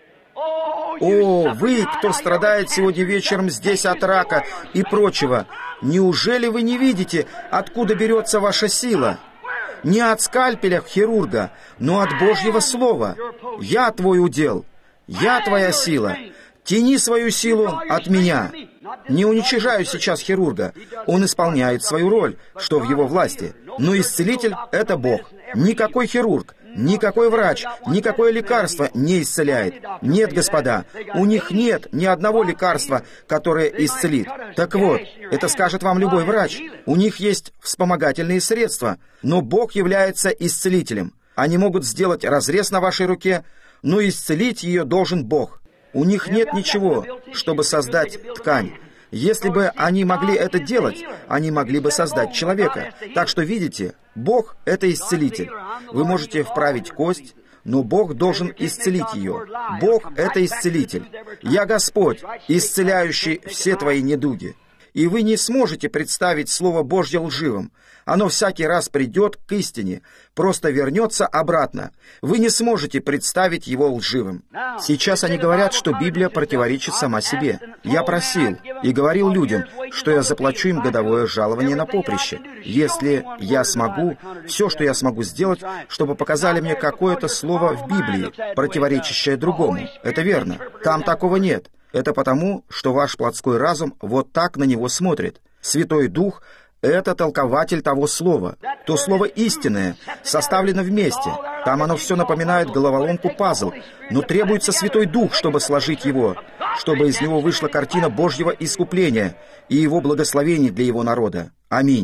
О, вы, кто страдает сегодня вечером здесь от рака и прочего, неужели вы не видите, откуда берется ваша сила? Не от скальпеля хирурга, но от Божьего Слова. Я твой удел. Я твоя сила. Тяни свою силу от меня. Не уничижаю сейчас хирурга. Он исполняет свою роль, что в его власти. Но исцелитель — это Бог. Никакой хирург, никакой врач, никакое лекарство не исцеляет. Нет, господа, у них нет ни одного лекарства, которое исцелит. Так вот, это скажет вам любой врач. У них есть вспомогательные средства, но Бог является исцелителем. Они могут сделать разрез на вашей руке, но исцелить ее должен Бог. У них нет ничего, чтобы создать ткань. Если бы они могли это делать, они могли бы создать человека. Так что, видите, Бог — это исцелитель. Вы можете вправить кость, но Бог должен исцелить ее. Бог — это исцелитель. Я Господь, исцеляющий все твои недуги. И вы не сможете представить Слово Божье лживым. Оно всякий раз придет к истине, просто вернется обратно. Вы не сможете представить его лживым. Сейчас они говорят, что Библия противоречит сама себе. Я просил и говорил людям, что я заплачу им годовое жалование на поприще. Если я смогу, все, что я смогу сделать, чтобы показали мне какое-то слово в Библии, противоречащее другому. Это верно. Там такого нет. Это потому, что ваш плотской разум вот так на него смотрит. Святой Дух — это толкователь того слова. То слово истинное составлено вместе. Там оно все напоминает головоломку-пазл. Но требуется Святой Дух, чтобы сложить его, чтобы из него вышла картина Божьего искупления и его благословений для его народа. Аминь.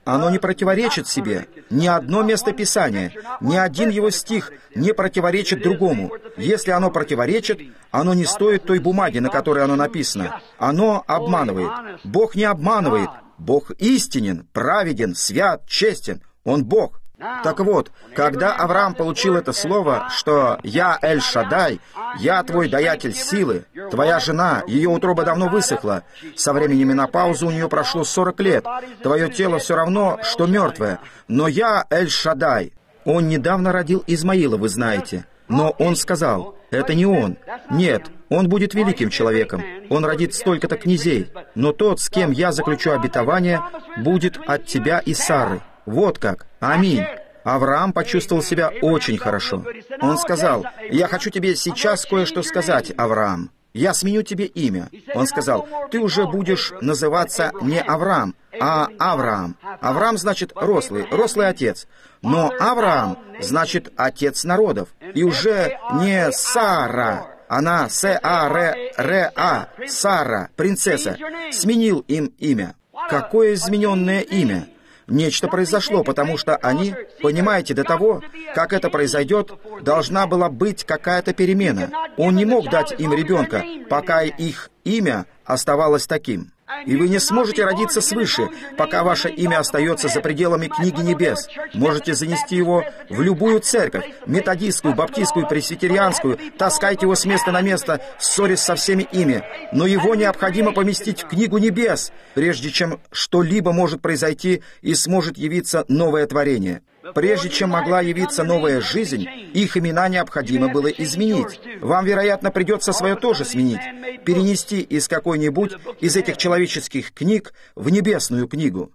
Оно не противоречит себе. Ни одно место Писания, ни один его стих не противоречит другому. Если оно противоречит, оно не стоит той бумаги, на которой оно написано. Оно обманывает. Бог не обманывает. Бог истинен, праведен, свят, честен. Он Бог. Так вот, когда Авраам получил это слово, что «Я Эль-Шаддай, я твой даятель силы, твоя жена, ее утроба давно высохла, со времени менопаузы у нее прошло 40 лет, твое тело все равно, что мертвое, но я Эль-Шаддай». Он недавно родил Измаила, вы знаете, но он сказал, это не он. Нет, он будет великим человеком, он родит столько-то князей, но тот, с кем я заключу обетование, будет от тебя и Сары. Вот как. Аминь. Авраам почувствовал себя очень хорошо. Он сказал, «Я хочу тебе сейчас кое-что сказать, Авраам. Я сменю тебе имя». Он сказал, «Ты уже будешь называться не Авраам, а Авраам». Авраам значит рослый отец. Но Авраам значит отец народов. И уже не Сара. Она С-А-Р-Р-А, Сара, принцесса. Сменил им имя. Какое измененное имя? Нечто произошло, потому что они, понимаете, до того, как это произойдет, должна была быть какая-то перемена. Он не мог дать им ребенка, пока их имя оставалось таким. И вы не сможете родиться свыше, пока ваше имя остается за пределами книги небес. Можете занести его в любую церковь, методистскую, баптистскую, пресвитерианскую, таскайте его с места на место, ссорясь со всеми ими. Но его необходимо поместить в книгу небес, прежде чем что-либо может произойти и сможет явиться новое творение. Прежде чем могла явиться новая жизнь, их имена необходимо было изменить. Вам, вероятно, придется свое тоже сменить, перенести из какой-нибудь из этих человеческих книг в небесную книгу.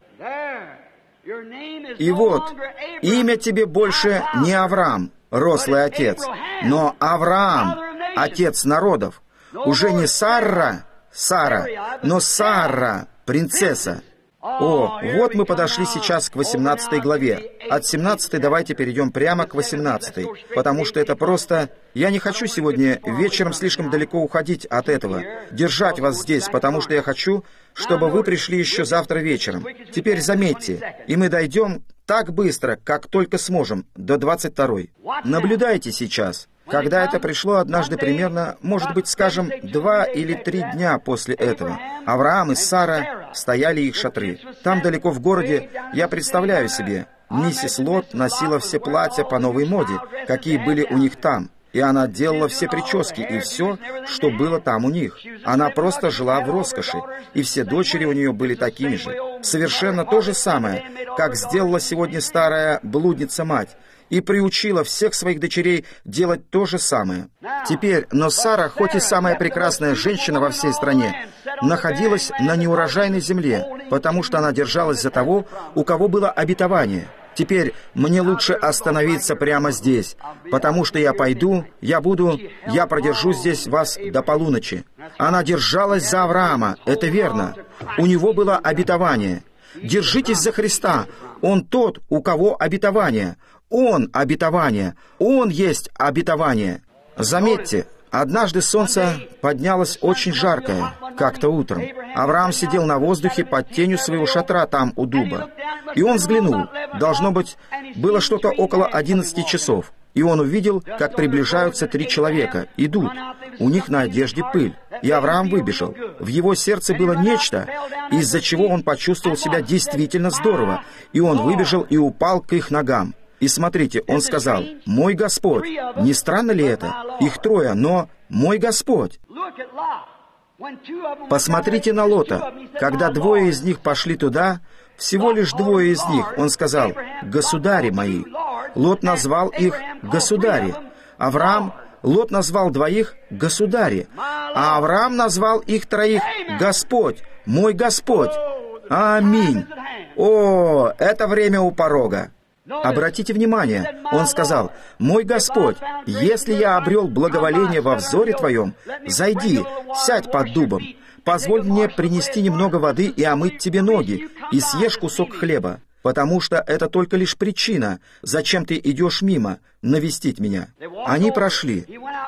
И вот, имя тебе больше не Авраам, рослый отец, но Авраам, отец народов. Уже не Сара, но Сара, принцесса. О, вот мы подошли сейчас к 18 главе. От 17 давайте перейдем прямо к 18, потому что это просто... Я не хочу сегодня вечером слишком далеко уходить от этого, держать вас здесь, потому что я хочу, чтобы вы пришли еще завтра вечером. Теперь заметьте, и мы дойдем так быстро, как только сможем, до 22-й. Наблюдайте сейчас. Когда это пришло однажды примерно, может быть, скажем, 2 или 3 дня после этого, Авраам и Сара стояли их шатры. Там далеко в городе, я представляю себе, миссис Лот носила все платья по новой моде, какие были у них там. И она делала все прически и все, что было там у них. Она просто жила в роскоши, и все дочери у нее были такими же. Совершенно то же самое, как сделала сегодня старая блудница-мать, и приучила всех своих дочерей делать то же самое. Теперь, но Сара, хоть и самая прекрасная женщина во всей стране, находилась на неурожайной земле, потому что она держалась за того, у кого было обетование. Теперь мне лучше остановиться прямо здесь, потому что я пойду, я продержу здесь вас до полуночи. Она держалась за Авраама, это верно. У него было обетование. Держитесь за Христа. Он тот, у кого обетование. Он обетование. Он есть обетование. Заметьте, однажды солнце поднялось очень жаркое, как-то утром. Авраам сидел на воздухе под тенью своего шатра там у дуба. И он взглянул. Должно быть, было что-то около 11 часов. И он увидел, как приближаются 3 человека, идут. У них на одежде пыль. И Авраам выбежал. В его сердце было нечто, из-за чего он почувствовал себя действительно здорово. И он выбежал и упал к их ногам. И смотрите, он сказал, «Мой Господь». Не странно ли это? Их 3, но «Мой Господь». Посмотрите на Лота. Когда 2 из них пошли туда, всего лишь 2 из них, он сказал, «Государи мои». Лот назвал их «государи». Лот назвал 2 «государи», а Авраам назвал их 3 «Господь», «Мой Господь». Аминь. О, это время у порога. Обратите внимание, он сказал, «Мой Господь, если я обрел благоволение во взоре Твоем, зайди, сядь под дубом, позволь мне принести немного воды и омыть тебе ноги, и съешь кусок хлеба, потому что это только лишь причина, зачем ты идешь мимо, навестить меня». Они прошли.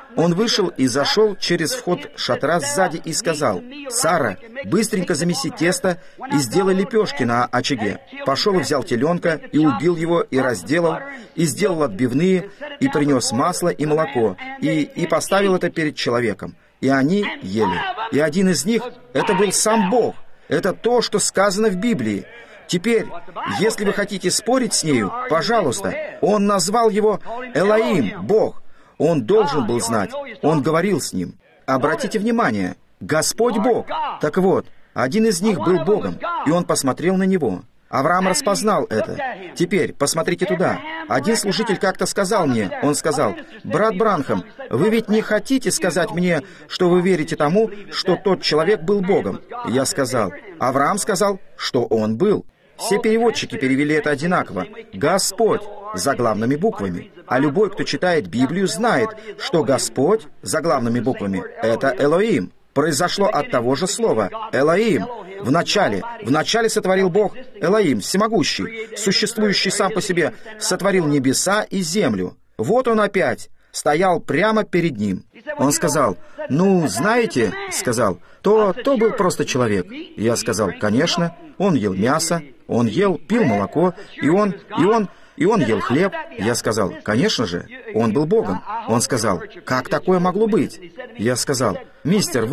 Он вышел и зашел через вход шатра сзади и сказал: «Сара, быстренько замеси тесто и сделай лепешки на очаге». Пошел и взял теленка, и убил его, и разделал, и сделал отбивные, и принес масло и молоко, и поставил это перед человеком. И они ели. И один из них — это был сам Бог. Это то, что сказано в Библии. Теперь, если вы хотите спорить с нею, пожалуйста. Он назвал его Элоим, Бог. Он должен был знать. Он говорил с ним. Обратите внимание, Господь Бог. Так вот, один из них был Богом, и он посмотрел на него. Авраам распознал это. Теперь, посмотрите туда. Один служитель как-то сказал мне, он сказал: «Брат Бранхам, вы ведь не хотите сказать мне, что вы верите тому, что тот человек был Богом?» Я сказал: Авраам сказал, что он был. Все переводчики перевели это одинаково. «Господь» заглавными буквами. А любой, кто читает Библию, знает, что Господь заглавными буквами — это Элоим. Произошло от того же слова «Элоим». В начале сотворил Бог, Элоим, всемогущий, существующий сам по себе, сотворил небеса и землю. Вот он опять стоял прямо перед ним. Он сказал: «Ну, знаете, — сказал, — то был просто человек». Я сказал: «Конечно, он ел мясо, он пил молоко, и он ел хлеб». Я сказал: «Конечно же, он был Богом». Он сказал: «Как такое могло быть?» Я сказал: «Мистер,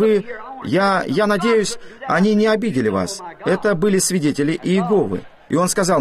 я надеюсь, они не обидели вас. Это были свидетели Иеговы». И он сказал: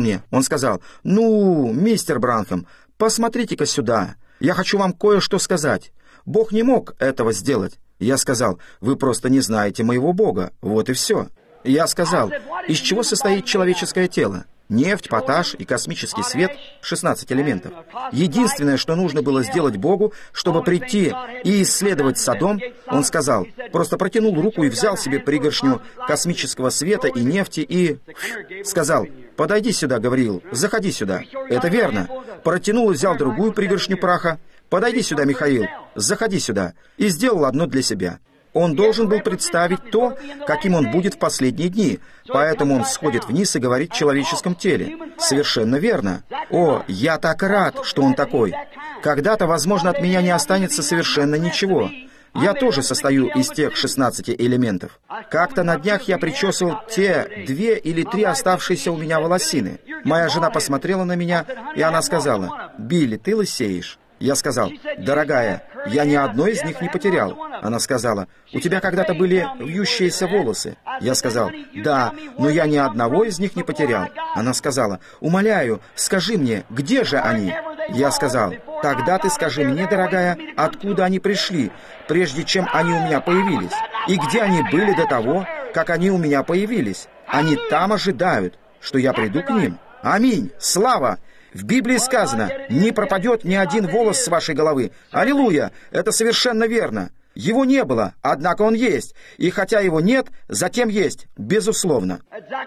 «Ну, мистер Бранхам, посмотрите-ка сюда. Я хочу вам кое-что сказать. Бог не мог этого сделать». Я сказал: «Вы просто не знаете моего Бога. Вот и все». Я сказал: «Из чего состоит человеческое тело? Нефть, поташ и космический свет, 16 элементов. Единственное, что нужно было сделать Богу, чтобы прийти и исследовать Содом, он сказал, просто протянул руку и взял себе пригоршню космического света и нефти и сказал: «Подойди сюда, Гавриил, заходи сюда». Это верно. Протянул и взял другую пригоршню праха. «Подойди сюда, Михаил, заходи сюда». И сделал одно для себя. Он должен был представить то, каким он будет в последние дни, поэтому он сходит вниз и говорит в человеческом теле. Совершенно верно. О, я так рад, что он такой. Когда-то, возможно, от меня не останется совершенно ничего. Я тоже состою из тех 16 элементов. Как-то на днях я причесывал те 2 или 3 оставшиеся у меня волосины. Моя жена посмотрела на меня, и она сказала: «Билли, ты лысеешь». Я сказал: «Дорогая, я ни одной из них не потерял». Она сказала: «У тебя когда-то были вьющиеся волосы». Я сказал: «Да, но я ни одного из них не потерял». Она сказала: «Умоляю, скажи мне, где же они?» Я сказал: «Тогда ты скажи мне, дорогая, откуда они пришли, прежде чем они у меня появились, и где они были до того, как они у меня появились. Они там ожидают, что я приду к ним. Аминь! Слава!» В Библии сказано: «Не пропадет ни один волос с вашей головы». Аллилуйя! Это совершенно верно. Его не было, однако он есть. И хотя его нет, затем есть, безусловно.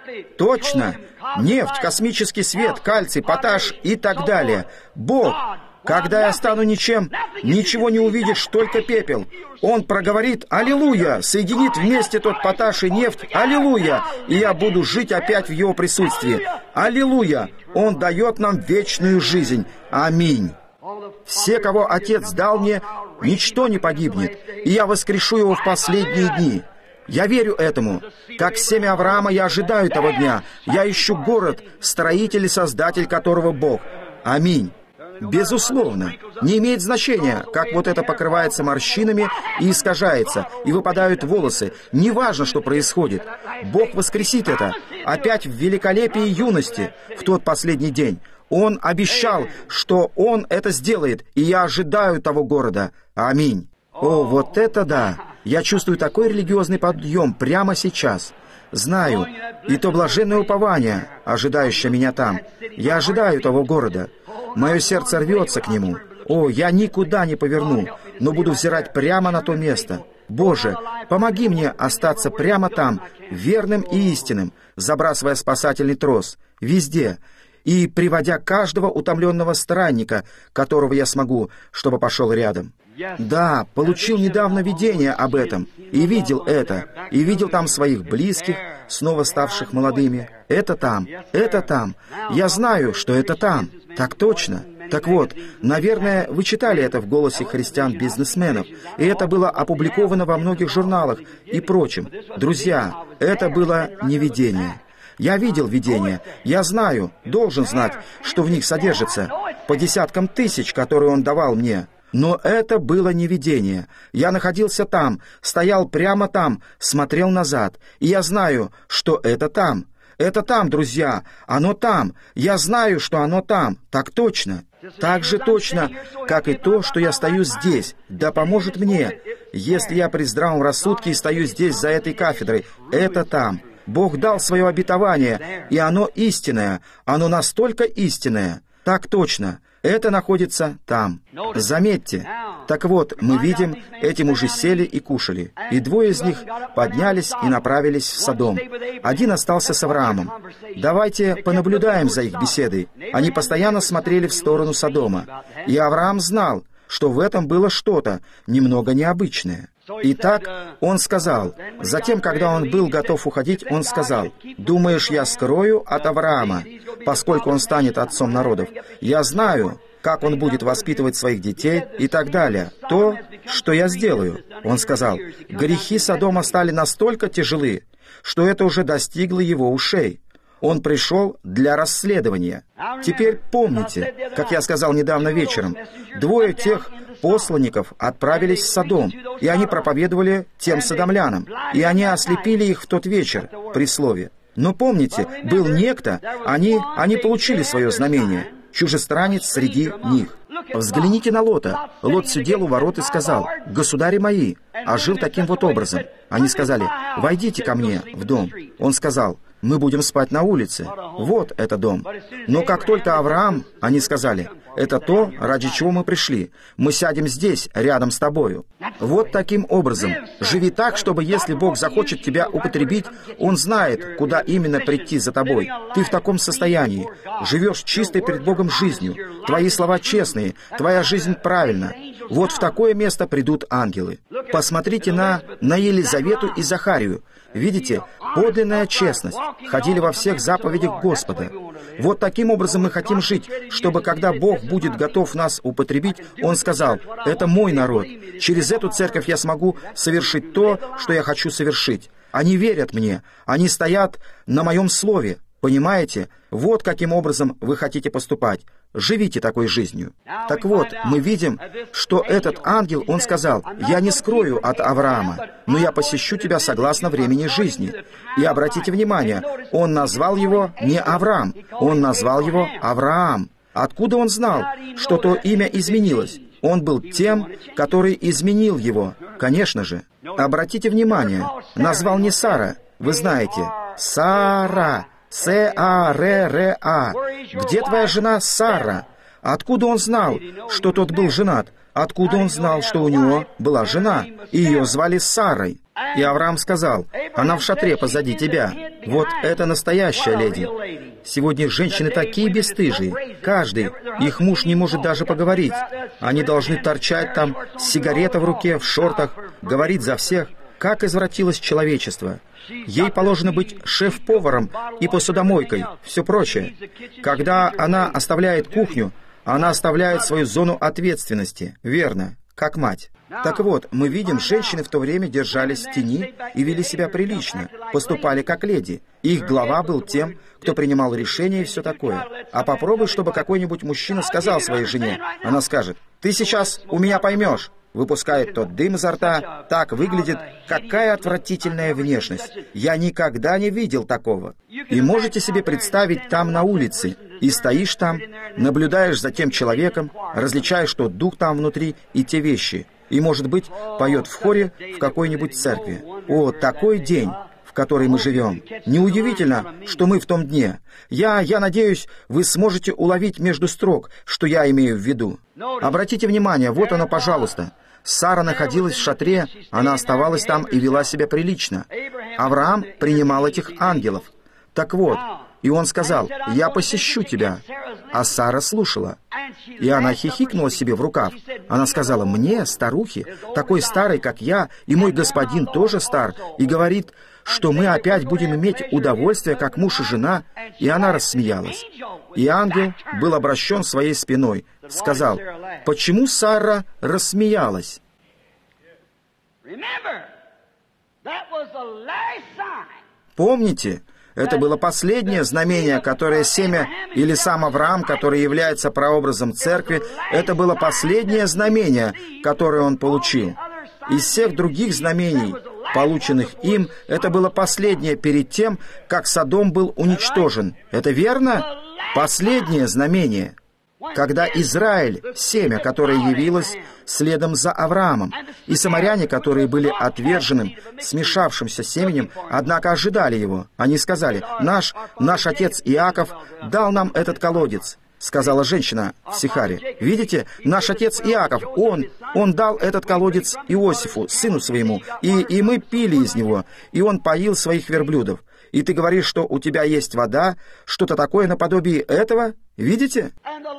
Точно. Нефть, космический свет, кальций, поташ и так далее. Бог. Когда я стану ничем, ничего не увидишь, только пепел. Он проговорит «Аллилуйя», соединит вместе тот поташ и нефть «Аллилуйя», и я буду жить опять в Его присутствии. Аллилуйя! Он дает нам вечную жизнь. Аминь. Все, кого Отец дал мне, ничто не погибнет, и я воскрешу его в последние дни. Я верю этому. Как семя Авраама я ожидаю того дня. Я ищу город, строитель и создатель которого Бог. Аминь. Безусловно, не имеет значения, как вот это покрывается морщинами и искажается, и выпадают волосы. Неважно, что происходит. Бог воскресит это опять в великолепии юности в тот последний день. Он обещал, что Он это сделает, и я ожидаю того города. Аминь. О, вот это да! Я чувствую такой религиозный подъем прямо сейчас. Знаю, и то блаженное упование, ожидающее меня там. Я ожидаю того города. Мое сердце рвется к нему. О, я никуда не поверну, но буду взирать прямо на то место. Боже, помоги мне остаться прямо там, верным и истинным, забрасывая спасательный трос, везде, и приводя каждого утомленного странника, которого я смогу, чтобы пошел рядом. Да, получил недавно видение об этом, и видел это, и видел там своих близких, снова ставших молодыми. Это там, я знаю, что это там. Так точно. Так вот, наверное, вы читали это в «Голосе христиан-бизнесменов», и это было опубликовано во многих журналах и прочем. Друзья, это было не видение. Я видел видения. Я знаю, должен знать, что в них содержится, по десяткам тысяч, которые он давал мне. Но это было не видение. Я находился там, стоял прямо там, смотрел назад. И я знаю, что это там. Это там, друзья. Оно там. Я знаю, что оно там. Так точно. Так же точно, как и то, что я стою здесь. Да поможет мне. Если я при здравом рассудке и стою здесь за этой кафедрой, это там. Бог дал свое обетование, и оно истинное. Оно настолько истинное. Так точно. Это находится там. Заметьте. Так вот, мы видим, эти мужи сели и кушали, и двое из них поднялись и направились в Содом. Один остался с Авраамом. Давайте понаблюдаем за их беседой. Они постоянно смотрели в сторону Содома. И Авраам знал, что в этом было что-то немного необычное. Итак, он сказал, затем, когда он был готов уходить, он сказал: «Думаешь, я скрою от Авраама, поскольку он станет отцом народов? Я знаю, как он будет воспитывать своих детей и так далее. То, что я сделаю». Он сказал, грехи Содома стали настолько тяжелы, что это уже достигло его ушей. Он пришел для расследования. Теперь помните, как я сказал недавно вечером, двое тех посланников отправились в Содом, и они проповедовали тем содомлянам, и они ослепили их в тот вечер при слове. Но помните, был некто, они получили свое знамение, чужестранец среди них. Взгляните на Лота. Лот сидел у ворот и сказал: «Государи мои», а жил таким вот образом. Они сказали: «Войдите ко мне в дом». Он сказал: «Мы будем спать на улице. Вот это дом». Но как только Авраам, они сказали: «Это то, ради чего мы пришли. Мы сядем здесь, рядом с тобою». Вот таким образом. Живи так, чтобы если Бог захочет тебя употребить, Он знает, куда именно прийти за тобой. Ты в таком состоянии. Живешь чистой перед Богом жизнью. Твои слова честные, твоя жизнь правильна. Вот в такое место придут ангелы. Посмотрите на Елизавету и Захарию. Видите, подлинная честность. Ходили во всех заповедях Господа. Вот таким образом мы хотим жить, чтобы когда Бог будет готов нас употребить, Он сказал: «Это мой народ. Через эту церковь я смогу совершить то, что я хочу совершить». Они верят мне. Они стоят на моем слове. Понимаете? Вот каким образом вы хотите поступать. Живите такой жизнью. Так вот, мы видим, что этот ангел, он сказал: «Я не скрою от Авраама, но я посещу тебя согласно времени жизни». И обратите внимание, он назвал его не Авраам, он назвал его Авраам. Откуда он знал, что то имя изменилось? Он был тем, который изменил его, конечно же. Обратите внимание, назвал не Сара. Вы знаете, Сара. С-А-Р-Р-А. Где твоя жена Сара? Откуда он знал, что тот был женат? Откуда он знал, что у него была жена? И ее звали Сарой. И Авраам сказал: «Она в шатре позади тебя». Вот это настоящая леди. Сегодня женщины такие бесстыжие. Каждый, их муж не может даже поговорить. Они должны торчать там, сигарета в руке, в шортах, говорить за всех. Как извратилось человечество. Ей положено быть шеф-поваром и посудомойкой, все прочее. Когда она оставляет кухню, она оставляет свою зону ответственности, верно, как мать. Так вот, мы видим, женщины в то время держались в тени и вели себя прилично, поступали как леди. Их глава был тем, кто принимал решения и все такое. А попробуй, чтобы какой-нибудь мужчина сказал своей жене, она скажет: «Ты сейчас у меня поймешь». Выпускает тот дым изо рта, так выглядит, какая отвратительная внешность. Я никогда не видел такого. И можете себе представить там на улице, и стоишь там, наблюдаешь за тем человеком, различаешь тот дух там внутри и те вещи, и, может быть, поет в хоре в какой-нибудь церкви. О, такой день, в который мы живем. Неудивительно, что мы в том дне. Я надеюсь, вы сможете уловить между строк, что я имею в виду. Обратите внимание, вот оно, пожалуйста. Сара находилась в шатре, она оставалась там и вела себя прилично. Авраам принимал этих ангелов. Так вот, и он сказал: «Я посещу тебя». А Сара слушала. И она хихикнула себе в рукав. Она сказала: «Мне, старухе, такой старой, как я, и мой господин тоже стар, и говорит, что мы опять будем иметь удовольствие, как муж и жена?» И она рассмеялась. И ангел был обращен своей спиной, сказал: «Почему Сара рассмеялась?» Помните, это было последнее знамение, которое семя, или сам Авраам, который является прообразом церкви, это было последнее знамение, которое он получил. Из всех других знамений, полученных им, это было последнее перед тем, как Содом был уничтожен. Это верно? Последнее знамение. Когда Израиль, семя, которое явилось следом за Авраамом, и самаряне, которые были отверженным, смешавшимся семенем, однако ожидали его. Они сказали: «Наш отец Иаков дал нам этот колодец», — сказала женщина в Сихаре. «Видите, наш отец Иаков, он дал этот колодец Иосифу, сыну своему, и мы пили из него, и он поил своих верблюдов. И ты говоришь, что у тебя есть вода, что-то такое наподобие этого? Видите?»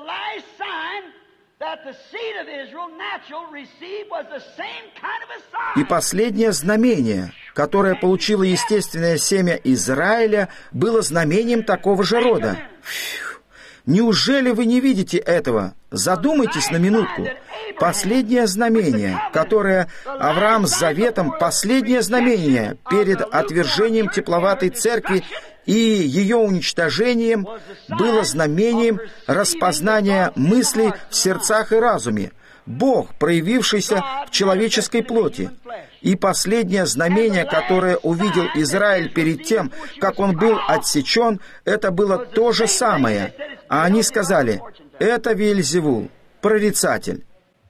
И последнее знамение, которое получило естественное семя Израиля, было знамением такого же рода. Неужели вы не видите этого? Задумайтесь на минутку. Последнее знамение, которое Авраам с заветом, последнее знамение перед отвержением тепловатой церкви и ее уничтожением, было знамением распознания мыслей в сердцах и разуме, Бог, проявившийся в человеческой плоти. И последнее знамение, которое увидел Израиль перед тем, как он был отсечен, это было то же самое. А они сказали: «Это Веельзевул, прорицатель».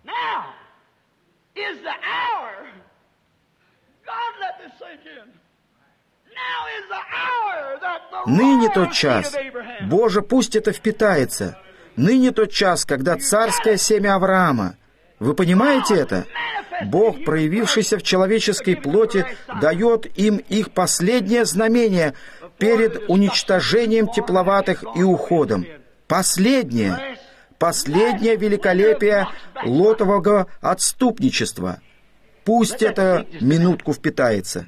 Ныне тот час, Боже, пусть это впитается, ныне тот час, когда царское семя Авраама, вы понимаете это? Бог, проявившийся в человеческой плоти, дает им их последнее знамение перед уничтожением тепловатых и уходом. Последнее великолепие Лотового отступничества. Пусть это минутку впитается.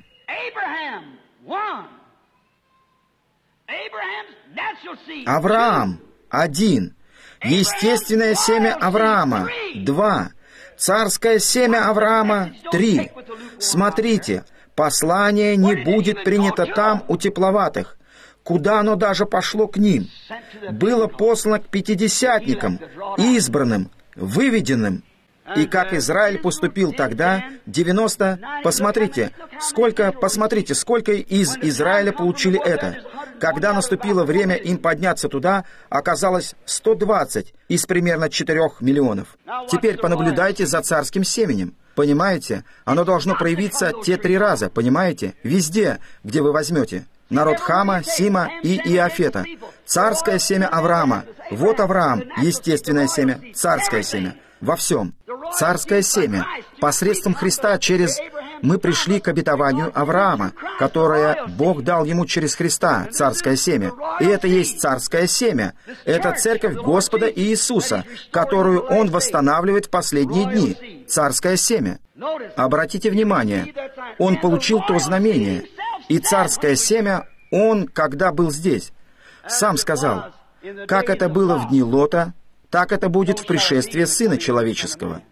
Авраам — 1. Естественное семя Авраама — 2. Царское семя Авраама — 3. Смотрите, послание не будет принято там, у тепловатых, куда оно даже пошло к ним. Было послано к пятидесятникам, избранным, выведенным. И как Израиль поступил тогда, 90, посмотрите, сколько из Израиля получили это. Когда наступило время им подняться туда, оказалось 120 из примерно 4 миллионов. Теперь понаблюдайте за царским семенем. Понимаете? Оно должно проявиться те 3 раза, понимаете? Везде, где вы возьмете. Народ Хама, Сима и Иофета. Царское семя Авраама. Вот Авраам, естественное семя, царское семя. Во всем. Царское семя. Посредством Христа мы пришли к обетованию Авраама, которое Бог дал ему через Христа, царское семя. И это есть царское семя. Это церковь Господа Иисуса, которую Он восстанавливает в последние дни. Царское семя. Обратите внимание, Он получил то знамение. И царское семя Он, когда был здесь, сам сказал: «Как это было в дни Лота, так это будет в пришествии Сына Человеческого».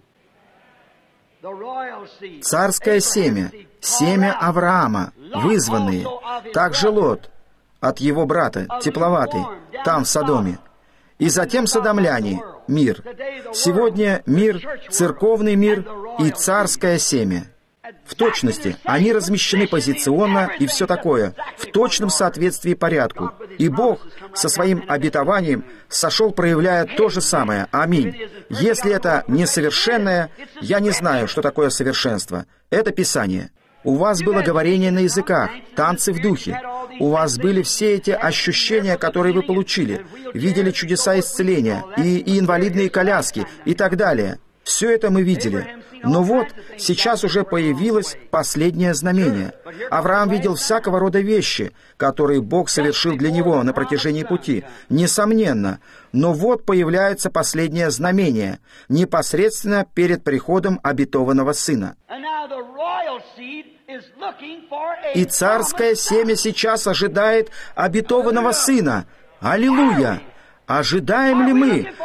Царское семя, семя Авраама, вызванные, также Лот, от его брата, тепловатый, там, в Содоме. И затем содомляне, мир. Сегодня мир, церковный мир и царское семя. В точности, они размещены позиционно и все такое, в точном соответствии порядку. И Бог со своим обетованием сошел, проявляя то же самое. Аминь. Если это несовершенное, я не знаю, что такое совершенство. Это Писание. У вас было говорение на языках, танцы в духе. У вас были все эти ощущения, которые вы получили. Видели чудеса исцеления, и инвалидные коляски, и так далее. Все это мы видели. Но вот, сейчас уже появилось последнее знамение. Авраам видел всякого рода вещи, которые Бог совершил для него на протяжении пути, несомненно. Но вот появляется последнее знамение, непосредственно перед приходом обетованного Сына. И царское семя сейчас ожидает обетованного Сына. Аллилуйя! Ожидаем ли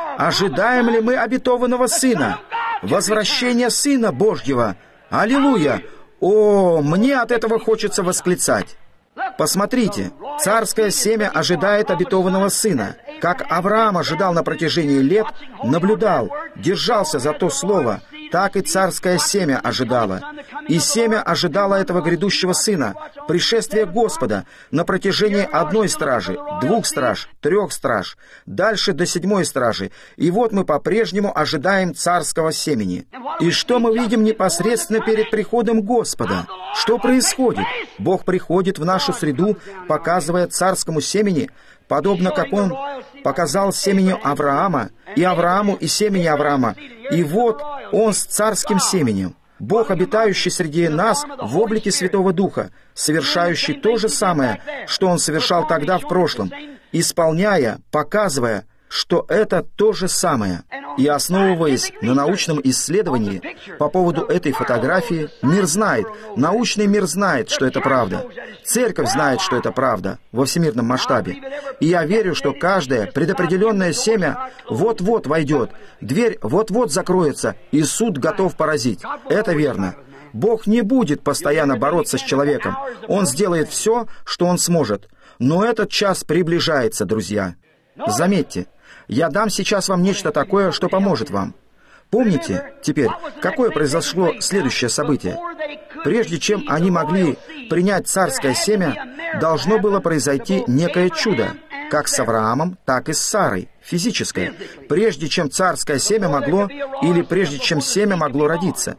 мы обетованного Сына? Возвращение Сына Божьего. Аллилуйя! О, мне от этого хочется восклицать. Посмотрите, царское семя ожидает обетованного Сына. Как Авраам ожидал на протяжении лет, наблюдал, держался за то слово, так и царское семя ожидало. И семя ожидало этого грядущего Сына, пришествия Господа, на протяжении 1 стражи, 2 страж, 3 страж, дальше до 7 стражи. И вот мы по-прежнему ожидаем царского семени. И что мы видим непосредственно перед приходом Господа? Что происходит? Бог приходит в нашу среду, показывая царскому семени, подобно как Он показал семени Авраама, и Аврааму, и семени Авраама. И вот Он с царским семенем. Бог, обитающий среди нас в облике Святого Духа, совершающий то же самое, что Он совершал тогда в прошлом, исполняя, показывая, что это то же самое. И основываясь на научном исследовании по поводу этой фотографии, мир знает, научный мир знает, что это правда. Церковь знает, что это правда во всемирном масштабе. И я верю, что каждое предопределенное семя вот-вот войдет, дверь вот-вот закроется, и суд готов поразить. Это верно. Бог не будет постоянно бороться с человеком. Он сделает все, что Он сможет. Но этот час приближается, друзья. Заметьте, я дам сейчас вам нечто такое, что поможет вам. Помните теперь, какое произошло следующее событие? Прежде чем они могли принять царское семя, должно было произойти некое чудо, как с Авраамом, так и с Сарой, физическое, прежде чем царское семя могло, или прежде чем семя могло родиться.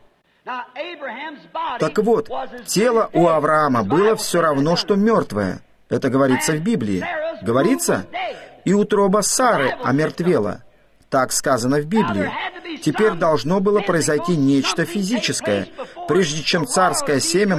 Так вот, тело у Авраама было все равно, что мертвое. Это говорится в Библии. Говорится? И утроба Сары омертвела. Так сказано в Библии. Теперь должно было произойти нечто физическое, прежде чем царское семя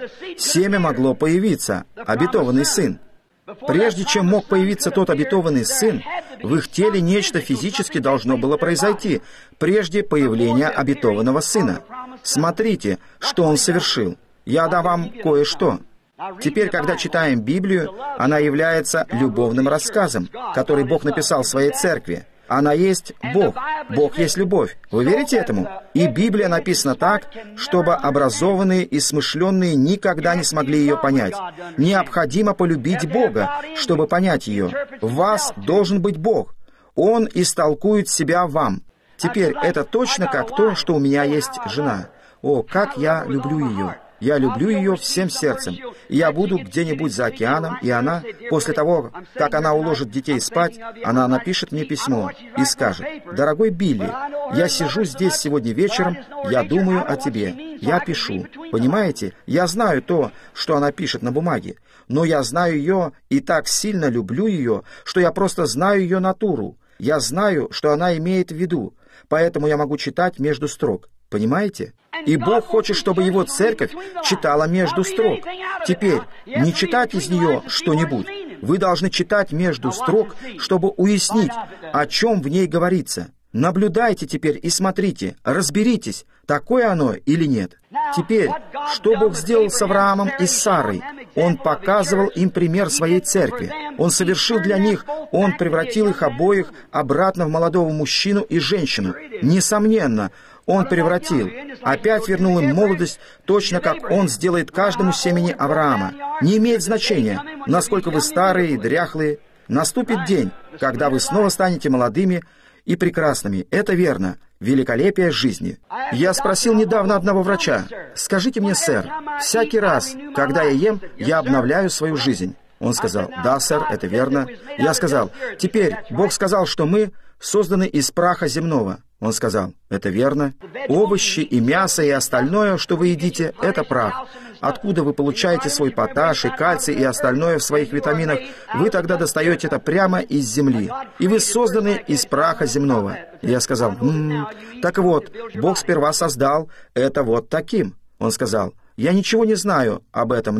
могло появиться, обетованный сын. Прежде чем мог появиться тот обетованный сын, в их теле нечто физически должно было произойти, прежде появления обетованного сына. Смотрите, что он совершил. Я дам вам кое-что. Теперь, когда читаем Библию, она является любовным рассказом, который Бог написал в своей церкви. Она есть Бог. Бог есть любовь. Вы верите этому? И Библия написана так, чтобы образованные и смышленные никогда не смогли ее понять. Необходимо полюбить Бога, чтобы понять ее. В вас должен быть Бог. Он истолкует себя вам. Теперь это точно как то, что у меня есть жена. О, как я люблю ее! Я люблю ее всем сердцем. И я буду где-нибудь за океаном, и она, после того, как она уложит детей спать, она напишет мне письмо и скажет: «Дорогой Билли, я сижу здесь сегодня вечером, я думаю о тебе, я пишу». Понимаете? Я знаю то, что она пишет на бумаге, но я знаю ее и так сильно люблю ее, что я просто знаю ее натуру. Я знаю, что она имеет в виду, поэтому я могу читать между строк. Понимаете? И Бог хочет, чтобы Его церковь читала между строк. Теперь, не читать из нее что-нибудь. Вы должны читать между строк, чтобы уяснить, о чем в ней говорится. Наблюдайте теперь и смотрите, разберитесь, такое оно или нет. Теперь, что Бог сделал с Авраамом и с Сарой? Он показывал им пример своей церкви. Он совершил для них, Он превратил их обоих обратно в молодого мужчину и женщину. Несомненно, Он превратил, опять вернул им молодость, точно как Он сделает каждому семени Авраама. Не имеет значения, насколько вы старые и дряхлые. Наступит день, когда вы снова станете молодыми и прекрасными. Это верно. Великолепие жизни. Я спросил недавно одного врача: «Скажите мне, сэр, всякий раз, когда я ем, я обновляю свою жизнь?» Он сказал: «Да, сэр, это верно». Я сказал: «Теперь Бог сказал, что мы созданы из праха земного». Он сказал: «Это верно. Овощи и мясо и остальное, что вы едите, это прах. Откуда вы получаете свой поташ и кальций и остальное в своих витаминах, вы тогда достаете это прямо из земли. И вы созданы из праха земного». И я сказал: «Так вот, Бог сперва создал это вот таким». Он сказал: «Я ничего не знаю об этом, но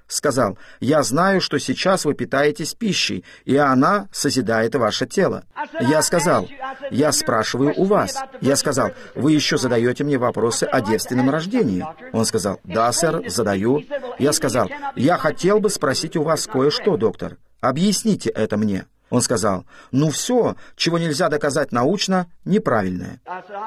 Сказал: «Я знаю, что сейчас вы питаетесь пищей, и она созидает ваше тело». Я сказал: «Я спрашиваю у вас». Я сказал: «Вы еще задаете мне вопросы о девственном рождении?» Он сказал: «Да, сэр, задаю». Я сказал: «Я хотел бы спросить у вас кое-что, доктор. Объясните это мне». Он сказал: «Ну все, чего нельзя доказать научно, неправильное».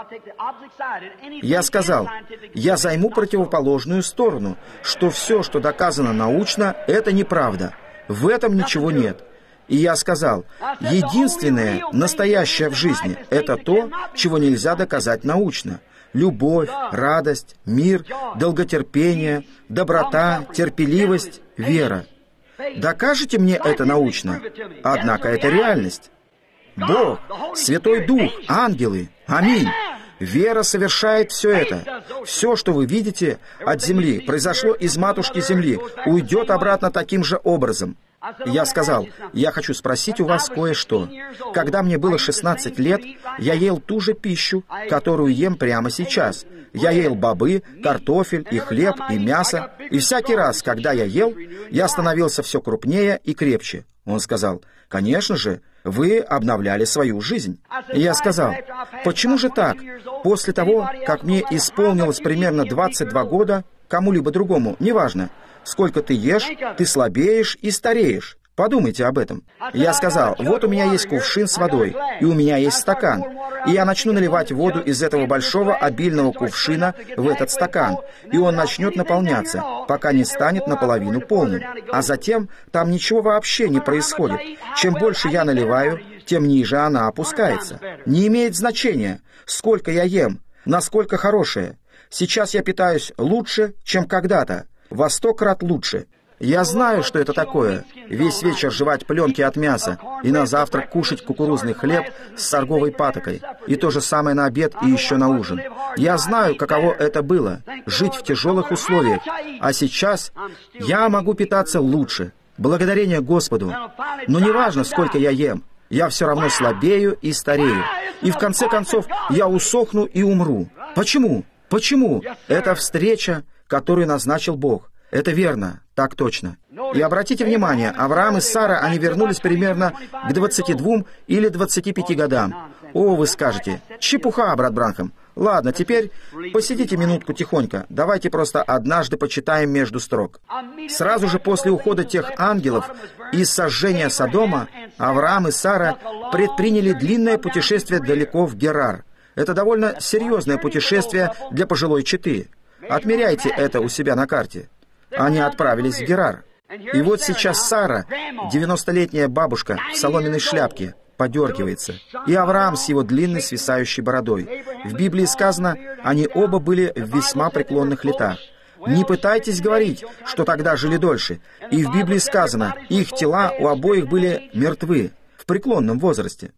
Я сказал: «Я займу противоположную сторону, что все, что доказано научно, это неправда. В этом ничего нет». И я сказал: «Единственное настоящее в жизни — это то, чего нельзя доказать научно. Любовь, радость, мир, долготерпение, доброта, терпеливость, вера. Докажете мне это научно? Однако это реальность. Бог, Святой Дух, ангелы. Аминь. Вера совершает все это. Все, что вы видите от земли, произошло из матушки земли, уйдет обратно таким же образом». Я сказал: «Я хочу спросить у вас кое-что. Когда мне было 16 лет, я ел ту же пищу, которую ем прямо сейчас. Я ел бобы, картофель и хлеб, и мясо. И всякий раз, когда я ел, я становился все крупнее и крепче». Он сказал: «Конечно же, вы обновляли свою жизнь». И я сказал: «Почему же так? После того, как мне исполнилось примерно 22 года, кому-либо другому, неважно, сколько ты ешь, ты слабеешь и стареешь. Подумайте об этом». Я сказал: «Вот у меня есть кувшин с водой, и у меня есть стакан, и я начну наливать воду из этого большого обильного кувшина в этот стакан, и он начнет наполняться, пока не станет наполовину полным. А затем там ничего вообще не происходит. Чем больше я наливаю, тем ниже она опускается. Не имеет значения, сколько я ем, насколько хорошее. Сейчас я питаюсь лучше, чем когда-то, во 100 крат лучше. Я знаю, что это такое. Весь вечер жевать пленки от мяса, и на завтрак кушать кукурузный хлеб с сорговой патокой, и то же самое на обед и еще на ужин. Я знаю, каково это было, жить в тяжелых условиях, а сейчас я могу питаться лучше, благодарение Господу. Но неважно, сколько я ем, я все равно слабею и старею, и в конце концов я усохну и умру. Почему? Почему? Это встреча, которую назначил Бог. Это верно, так точно. И обратите внимание, Авраам и Сара, они вернулись примерно к 22 или 25 годам. О, вы скажете: чепуха, брат Бранхам. Ладно, теперь посидите минутку тихонько. Давайте просто однажды почитаем между строк. Сразу же после ухода тех ангелов и сожжения Содома, Авраам и Сара предприняли длинное путешествие далеко в Герар. Это довольно серьезное путешествие для пожилой четы. Отмеряйте это у себя на карте. Они отправились в Герар. И вот сейчас Сара, 90-летняя бабушка в соломенной шляпке, подергивается. И Авраам с его длинной свисающей бородой. В Библии сказано, они оба были в весьма преклонных летах. Не пытайтесь говорить, что тогда жили дольше. И в Библии сказано, их тела у обоих были мертвы, в преклонном возрасте.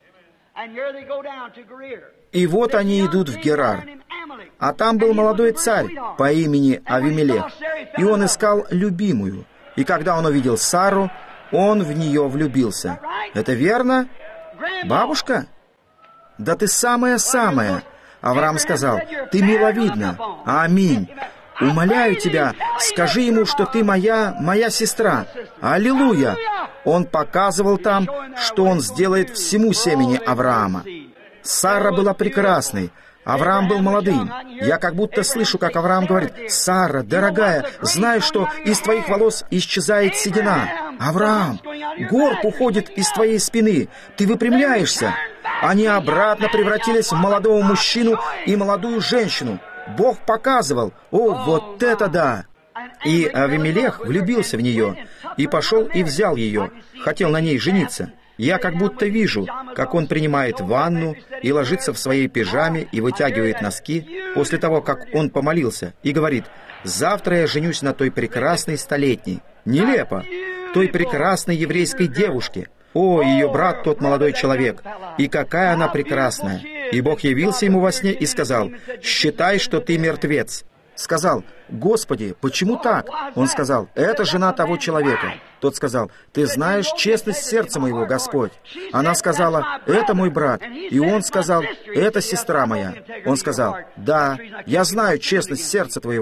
И вот они идут в Герар. А там был молодой царь по имени Авимелех, и он искал любимую. И когда он увидел Сару, он в нее влюбился. Это верно? Бабушка? Да ты самая-самая. Авраам сказал: ты миловидна. Аминь. Умоляю тебя, скажи ему, что ты моя сестра. Аллилуйя! Он показывал там, что он сделает всему семени Авраама. Сара была прекрасной. Авраам был молодым. Я как будто слышу, как Авраам говорит: «Сара, дорогая, знай, что из твоих волос исчезает седина. Авраам, горб уходит из твоей спины. Ты выпрямляешься». Они обратно превратились в молодого мужчину и молодую женщину. Бог показывал: «О, вот это да!» И Авимелех влюбился в нее, и пошел и взял ее, хотел на ней жениться. Я как будто вижу, как он принимает ванну и ложится в своей пижаме и вытягивает носки после того, как он помолился, и говорит: «Завтра я женюсь на той прекрасной столетней». Нелепо! Той прекрасной еврейской девушке. О, ее брат тот молодой человек, и какая она прекрасная! И Бог явился ему во сне и сказал: «Считай, что ты мертвец». Сказал: «Господи, почему так?» Он сказал: «Это жена того человека». Тот сказал: «Ты знаешь честность сердца моего, Господь». Она сказала: «Это мой брат». И он сказал: «Это сестра моя». Он сказал: «Да, я знаю честность сердца твоего».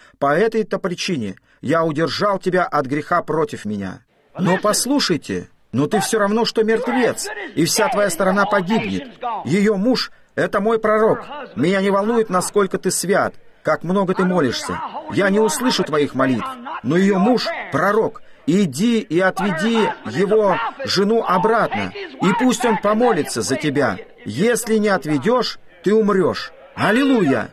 По этой-то причине я удержал тебя от греха против меня. Но послушайте, но ты все равно, что мертвец, и вся твоя сторона погибнет. Ее муж — это мой пророк. Меня не волнует, насколько ты свят, как много ты молишься. Я не услышу твоих молитв, но ее муж — пророк. Иди и отведи его жену обратно, и пусть он помолится за тебя. Если не отведешь, ты умрешь. Аллилуйя!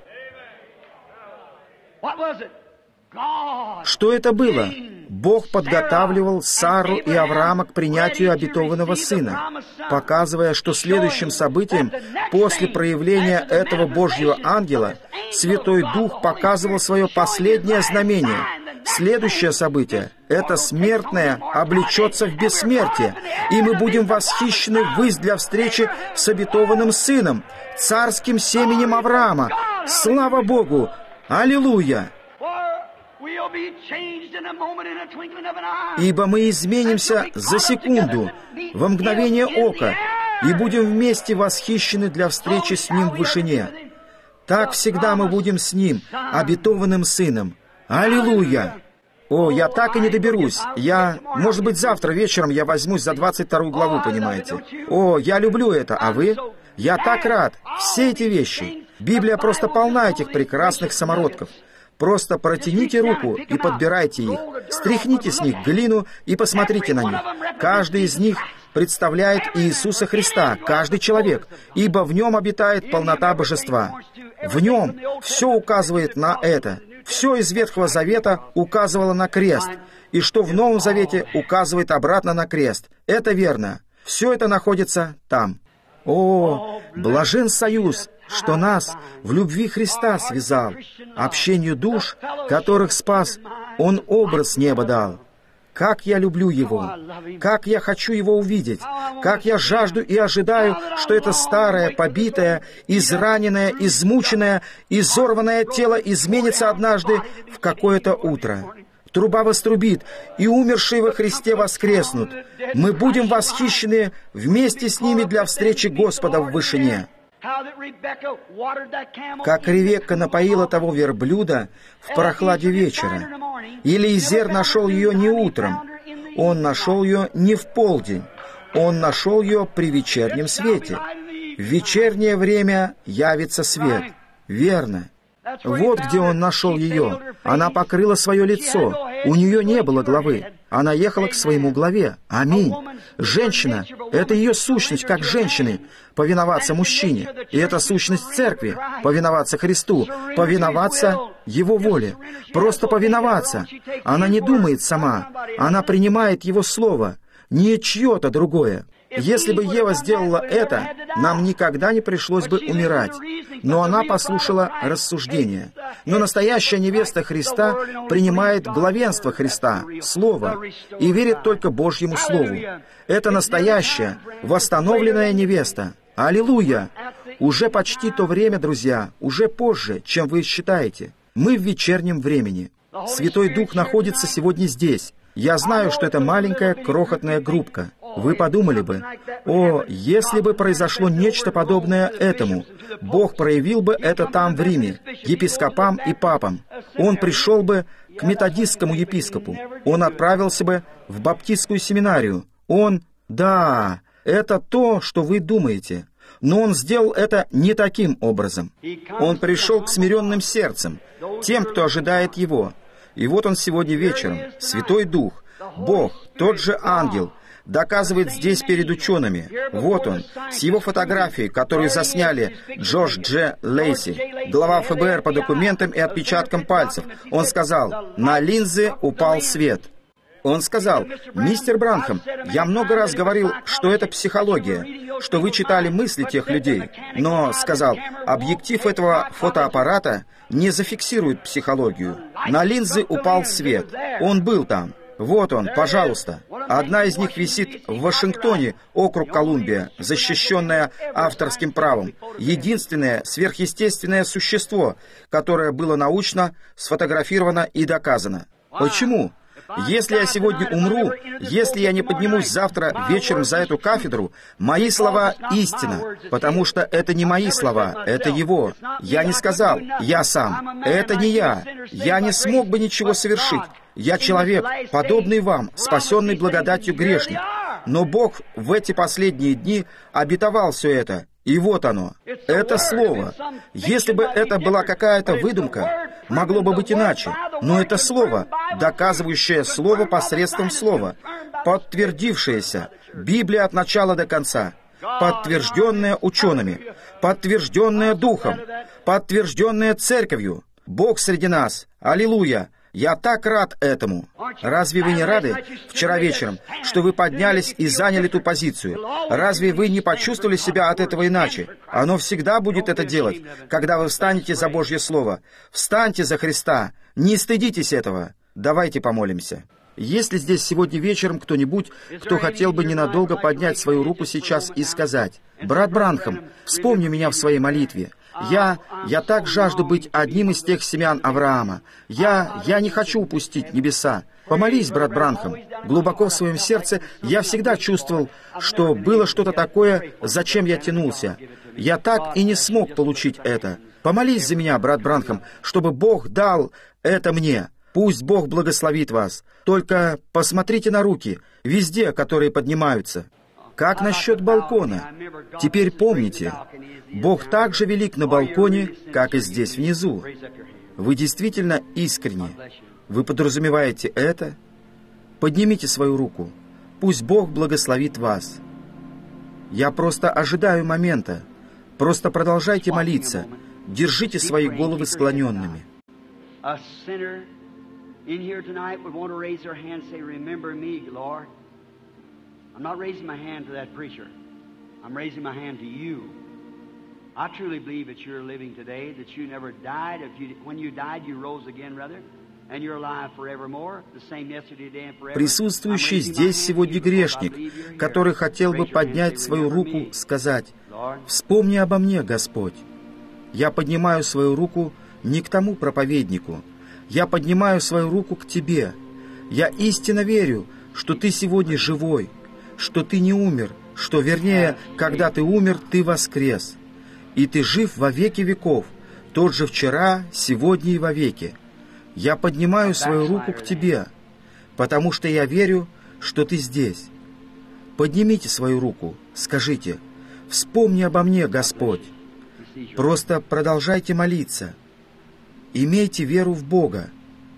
Что это было? Бог подготавливал Сару и Авраама к принятию обетованного сына, показывая, что следующим событием после проявления этого Божьего ангела Святой Дух показывал свое последнее знамение. Следующее событие — это смертное облечется в бессмертие, и мы будем восхищены ввысь для встречи с обетованным сыном, царским семенем Авраама. Слава Богу! Аллилуйя! Ибо мы изменимся за секунду, во мгновение ока, и будем вместе восхищены для встречи с Ним в вышине. Так всегда мы будем с Ним, обетованным Сыном. Аллилуйя! О, я так и не доберусь. Может быть, завтра вечером я возьмусь за 22 главу, понимаете? О, я люблю это, а вы? Я так рад. Все эти вещи. Библия просто полна этих прекрасных самородков. Просто протяните руку и подбирайте их. Стряхните с них глину и посмотрите на них. Каждый из них представляет Иисуса Христа, каждый человек, ибо в нем обитает полнота божества. В нем все указывает на это. Все из Ветхого Завета указывало на крест, и что в Новом Завете указывает обратно на крест. Это верно. Все это находится там. О, блажен союз, что нас в любви Христа связал, общению душ, которых спас, Он образ неба дал. Как я люблю Его! Как я хочу Его увидеть! Как я жажду и ожидаю, что это старое, побитое, израненное, измученное, изорванное тело изменится однажды в какое-то утро. Труба вострубит, и умершие во Христе воскреснут. Мы будем восхищены вместе с ними для встречи Господа в вышине. Как Ревекка напоила того верблюда в прохладе вечера. И Элиезер нашел ее не утром, он нашел ее не в полдень, он нашел ее при вечернем свете. В вечернее время явится свет. Верно. Вот где он нашел ее. Она покрыла свое лицо. У нее не было главы. Она ехала к своему главе. Аминь. Женщина — это ее сущность, как женщины, повиноваться мужчине. И это сущность церкви, повиноваться Христу, повиноваться Его воле. Просто повиноваться. Она не думает сама. Она принимает Его слово, не чье-то другое. Если бы Ева сделала это, нам никогда не пришлось бы умирать. Но она послушала рассуждения. Но настоящая невеста Христа принимает главенство Христа, Слово, и верит только Божьему Слову. Это настоящая, восстановленная невеста. Аллилуйя! Уже почти то время, друзья, уже позже, чем вы считаете. Мы в вечернем времени. Святой Дух находится сегодня здесь. Я знаю, что это маленькая, крохотная группка. Вы подумали бы, о, если бы произошло нечто подобное этому, Бог проявил бы это там, в Риме, епископам и папам. Он пришел бы к методистскому епископу. Он отправился бы в баптистскую семинарию. Да, это то, что вы думаете. Но он сделал это не таким образом. Он пришел к смиренным сердцем, тем, кто ожидает его. И вот он сегодня вечером, Святой Дух, Бог, тот же ангел, доказывает здесь перед учеными. Вот он, с его фотографией, которую засняли Джордж Дж. Лейси, глава ФБР по документам и отпечаткам пальцев. Он сказал, на линзы упал свет. Он сказал, мистер Бранхам, я много раз говорил, что это психология, что вы читали мысли тех людей, но, сказал, объектив этого фотоаппарата не зафиксирует психологию. На линзы упал свет. Он был там. Вот он, пожалуйста. Одна из них висит в Вашингтоне, округ Колумбия, защищенная авторским правом. Единственное сверхъестественное существо, которое было научно сфотографировано и доказано. Почему? Если я сегодня умру, если я не поднимусь завтра вечером за эту кафедру, мои слова — истина, потому что это не мои слова, это Его. Я не сказал «я сам». Это не я. Я не смог бы ничего совершить. Я человек, подобный вам, спасенный благодатью грешник. Но Бог в эти последние дни обетовал все это. И вот оно. Это Слово. Если бы это была какая-то выдумка, могло бы быть иначе. Но это Слово, доказывающее Слово посредством Слова, подтвердившееся. Библия от начала до конца. Подтвержденная учеными, подтвержденная Духом, подтвержденная Церковью. Бог среди нас. Аллилуйя! Я так рад этому. Разве вы не рады вчера вечером, что вы поднялись и заняли ту позицию? Разве вы не почувствовали себя от этого иначе? Оно всегда будет это делать, когда вы встанете за Божье Слово. Встаньте за Христа. Не стыдитесь этого. Давайте помолимся. Есть ли здесь сегодня вечером кто-нибудь, кто хотел бы ненадолго поднять свою руку сейчас и сказать: «Брат Бранхам, вспомни меня в своей молитве. Я так жажду быть одним из тех семян Авраама. Я не хочу упустить небеса. Помолись, брат Бранхам. Глубоко в своем сердце я всегда чувствовал, что было что-то такое, зачем я тянулся. Я так и не смог получить это. Помолись за меня, брат Бранхам, чтобы Бог дал это мне. Пусть Бог благословит вас. Только посмотрите на руки, везде, которые поднимаются». Как насчет балкона? Теперь помните, Бог так же велик на балконе, как и здесь внизу. Вы действительно искренне. Вы подразумеваете это? Поднимите свою руку. Пусть Бог благословит вас. Я просто ожидаю момента. Просто продолжайте молиться. Держите свои головы склоненными. I'm not raising my hand to that preacher. I'm raising my hand to you. I truly believe that you're living today, that you never died. When you died, you rose again, brother, and you're alive forevermore, the same yesterday, today, and forever. Присутствующий здесь сегодня грешник, который хотел бы поднять свою руку, сказать: «Вспомни обо мне, Господь». Я поднимаю свою руку не к тому проповеднику. Я поднимаю свою руку к Тебе. Я истинно верю, что Ты сегодня живой, что Ты не умер, что, вернее, когда Ты умер, Ты воскрес. И Ты жив во веки веков, тот же вчера, сегодня и вовеки. Я поднимаю свою руку к Тебе, потому что я верю, что Ты здесь. Поднимите свою руку, скажите: «Вспомни обо мне, Господь». Просто продолжайте молиться. Имейте веру в Бога.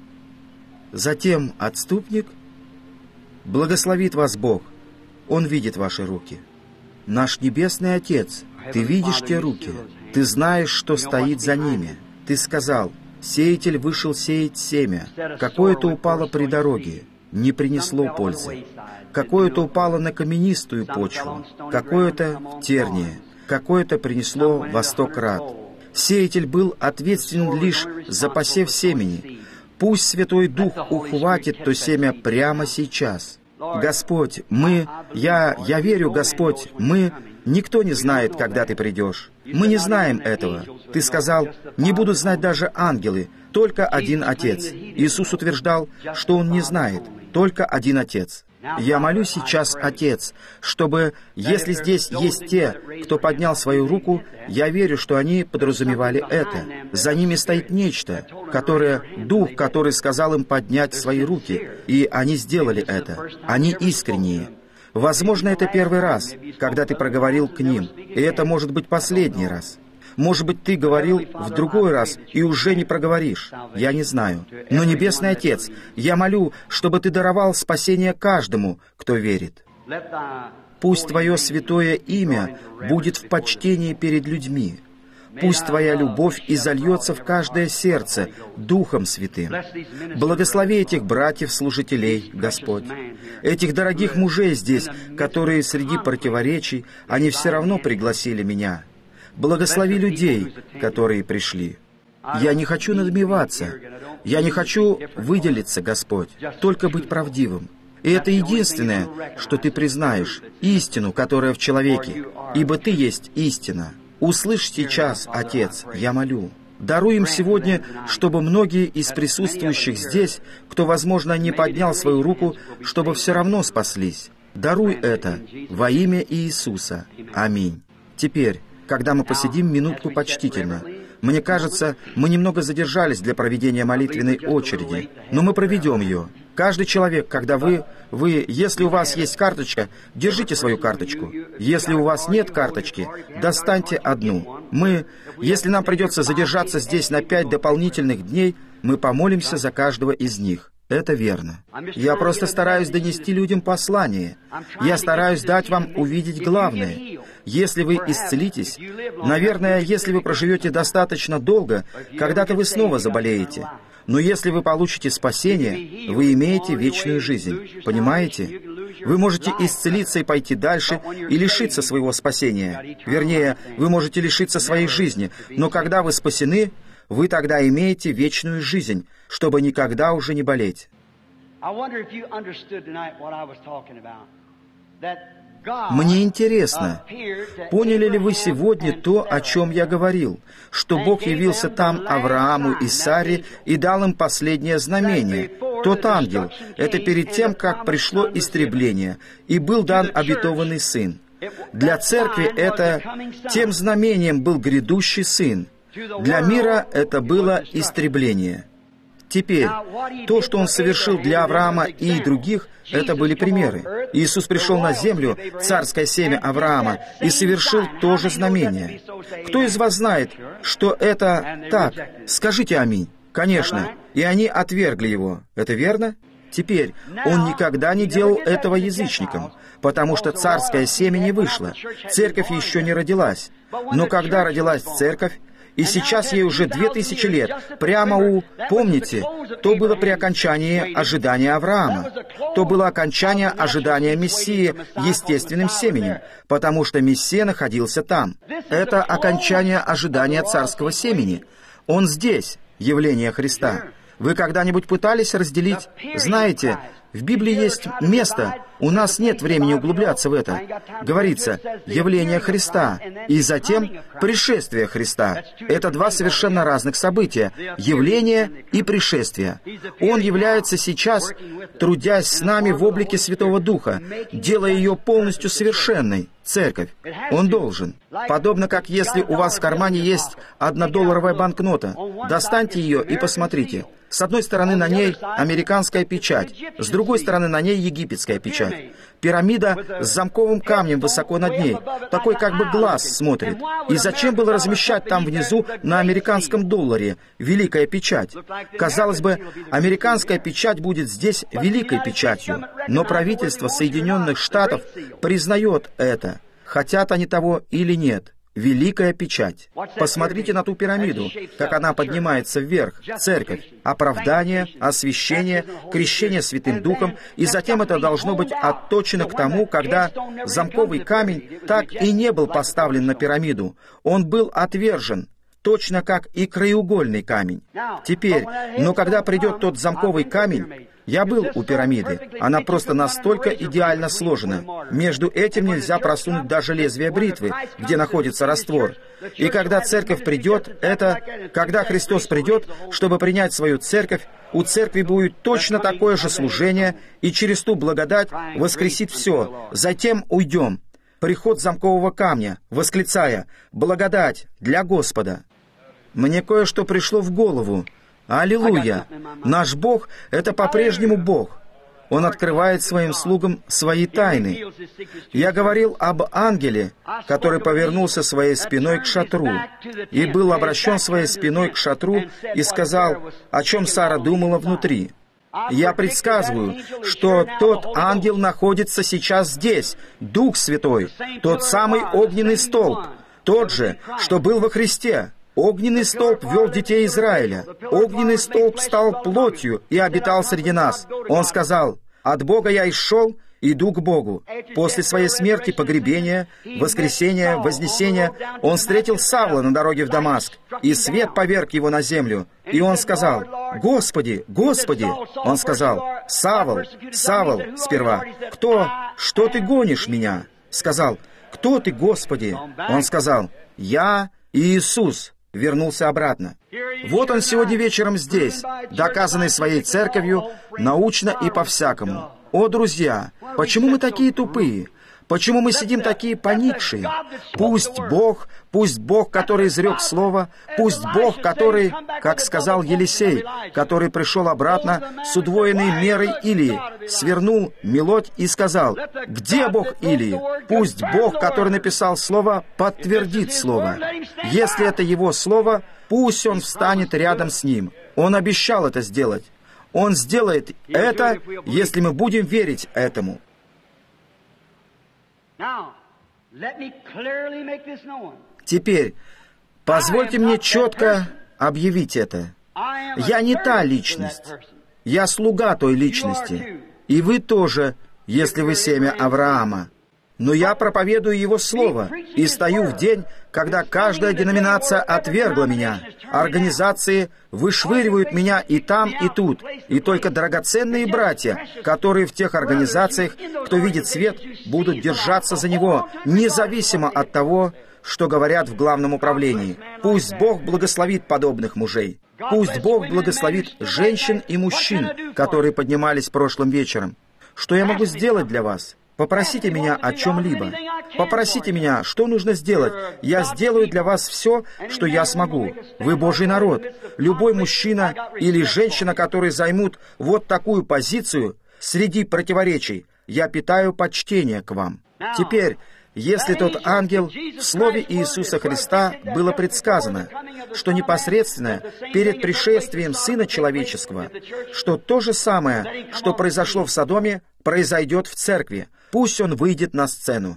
Затем отступник. Благословит вас Бог. Он видит ваши руки. Наш Небесный Отец, Ты видишь те руки. Ты знаешь, что стоит за ними. Ты сказал: «Сеятель вышел сеять семя. Какое-то упало при дороге, не принесло пользы. Какое-то упало на каменистую почву, какое-то в тернии, какое-то принесло во 100 крат». Сеятель был ответственен лишь за посев семени. Пусть Святой Дух ухватит то семя прямо сейчас. Господь, я верю, Господь, никто не знает, когда Ты придешь. Мы не знаем этого. Ты сказал: «Не будут знать даже ангелы, только один Отец». Иисус утверждал, что Он не знает, только один Отец. Я молю сейчас, Отец, чтобы, если здесь есть те, кто поднял свою руку, я верю, что они подразумевали это. За ними стоит нечто, Дух, который сказал им поднять свои руки, и они сделали это. Они искренние. Возможно, это первый раз, когда Ты проговорил к ним, и это может быть последний раз. Может быть, Ты говорил в другой раз и уже не проговоришь. Я не знаю. Но, Небесный Отец, я молю, чтобы Ты даровал спасение каждому, кто верит. Пусть Твое святое имя будет в почтении перед людьми. Пусть Твоя любовь изольется в каждое сердце Духом Святым. Благослови этих братьев-служителей, Господь. Этих дорогих мужей здесь, которые среди противоречий, они все равно пригласили меня. Благослови людей, которые пришли. Я не хочу надмеваться. Я не хочу выделиться, Господь, только быть правдивым. И это единственное, что Ты признаешь, истину, которая в человеке, ибо Ты есть истина. Услышь сейчас, Отец, я молю. Даруй им сегодня, чтобы многие из присутствующих здесь, кто, возможно, не поднял свою руку, чтобы все равно спаслись. Даруй это во имя Иисуса. Аминь. Теперь, когда мы посидим минутку почтительно, мне кажется, мы немного задержались для проведения молитвенной очереди, но мы проведем ее. Каждый человек, когда если у вас есть карточка, держите свою карточку. Если у вас нет карточки, достаньте одну. Если нам придется задержаться здесь на 5 дополнительных дней, мы помолимся за каждого из них. Это верно. Я просто стараюсь донести людям послание. Я стараюсь дать вам увидеть главное. Если вы исцелитесь, наверное, если вы проживете достаточно долго, когда-то вы снова заболеете. Но если вы получите спасение, вы имеете вечную жизнь. Понимаете? Вы можете исцелиться и пойти дальше и лишиться своего спасения. Вернее, вы можете лишиться своей жизни. Но когда вы спасены, вы тогда имеете вечную жизнь, чтобы никогда уже не болеть. Мне интересно, поняли ли вы сегодня то, о чем я говорил, что Бог явился там Аврааму и Саре и дал им последнее знамение? Тот ангел, это перед тем, как пришло истребление, и был дан обетованный сын. Для церкви это тем знамением был грядущий сын. Для мира это было истребление. Теперь, то, что Он совершил для Авраама и других, это были примеры. Иисус пришел на землю, царское семя Авраама, и совершил то же знамение. Кто из вас знает, что это так? Скажите «Аминь». Конечно. И они отвергли Его. Это верно? Теперь, Он никогда не делал этого язычникам, потому что царское семя не вышло. Церковь еще не родилась. Но когда родилась церковь, и сейчас ей уже 2000 лет, помните, то было при окончании ожидания Авраама. То было окончание ожидания Мессии естественным семенем, потому что Мессия находился там. Это окончание ожидания царского семени. Он здесь, явление Христа. Вы когда-нибудь пытались разделить? Знаете, в Библии есть место, у нас нет времени углубляться в это. Говорится, явление Христа, и затем пришествие Христа. Это два совершенно разных события, явление и пришествие. Он является сейчас, трудясь с нами в облике Святого Духа, делая ее полностью совершенной, церковь. Он должен. Подобно как если у вас в кармане есть $1 банкнота, достаньте ее и посмотрите. С одной стороны на ней американская печать, с другой стороны на ней египетская печать. Пирамида с замковым камнем высоко над ней, такой как бы глаз смотрит. И зачем было размещать там внизу на американском долларе великая печать? Казалось бы, американская печать будет здесь великой печатью, но правительство Соединенных Штатов признает это, хотят они того или нет. Великая печать. Посмотрите на ту пирамиду, как она поднимается вверх. Церковь, оправдание, освящение, крещение Святым Духом, и затем это должно быть отточено к тому, когда замковый камень так и не был поставлен на пирамиду. Он был отвержен, точно как и краеугольный камень. Теперь, но когда придет тот замковый камень, я был у пирамиды. Она просто настолько идеально сложена. Между этим нельзя просунуть даже лезвие бритвы, где находится раствор. И когда церковь придет, когда Христос придет, чтобы принять свою церковь, у церкви будет точно такое же служение, и через ту благодать воскресит все. Затем уйдем. Приход замкового камня, восклицая «Благодать для Господа». Мне кое-что пришло в голову. Аллилуйя! Наш Бог — это по-прежнему Бог. Он открывает своим слугам свои тайны. Я говорил об ангеле, который повернулся своей спиной к шатру, и был обращен своей спиной к шатру и сказал, о чем Сара думала внутри. Я предсказываю, что тот ангел находится сейчас здесь, Дух Святой, тот самый огненный столб, тот же, что был во Христе. Огненный столб вел детей Израиля. Огненный столб стал плотью и обитал среди нас. Он сказал, «От Бога я исшел, иду к Богу». После своей смерти, погребения, воскресения, вознесения, он встретил Савла на дороге в Дамаск, и свет поверг его на землю. И он сказал, «Господи, Господи!» Он сказал, «Савл, Савл», сперва, что ты гонишь меня?» Сказал, «Кто ты, Господи?» Он сказал, «Я Иисус, вернулся обратно. Вот он сегодня вечером здесь, доказанный своей церковью, научно и по-всякому. О, друзья, почему мы такие тупые? Почему мы сидим такие поникшие? Пусть Бог, который изрек Слово, пусть Бог, который, как сказал Елисей, который пришел обратно с удвоенной мерой Илии, свернул мелодь и сказал: «Где Бог Илии?» Пусть Бог, который написал Слово, подтвердит Слово. Если это Его Слово, пусть Он встанет рядом с ним. Он обещал это сделать. Он сделает это, если мы будем верить этому. Теперь, позвольте мне четко объявить это. Я не та личность. Я слуга той личности. И вы тоже, если вы семя Авраама. Но я проповедую Его Слово и стою в день, когда каждая деноминация отвергла меня. Организации вышвыривают меня и там, и тут. И только драгоценные братья, которые в тех организациях, кто видит свет, будут держаться за него, независимо от того, что говорят в главном управлении. Пусть Бог благословит подобных мужей. Пусть Бог благословит женщин и мужчин, которые поднимались прошлым вечером. Что я могу сделать для вас? Попросите меня о чем-либо. Попросите меня, что нужно сделать. Я сделаю для вас все, что я смогу. Вы Божий народ. Любой мужчина или женщина, которые займут вот такую позицию среди противоречий, я питаю почтение к вам. Теперь, если тот ангел, в слове Иисуса Христа было предсказано, что непосредственно перед пришествием Сына Человеческого, что то же самое, что произошло в Содоме, произойдет в церкви, пусть он выйдет на сцену.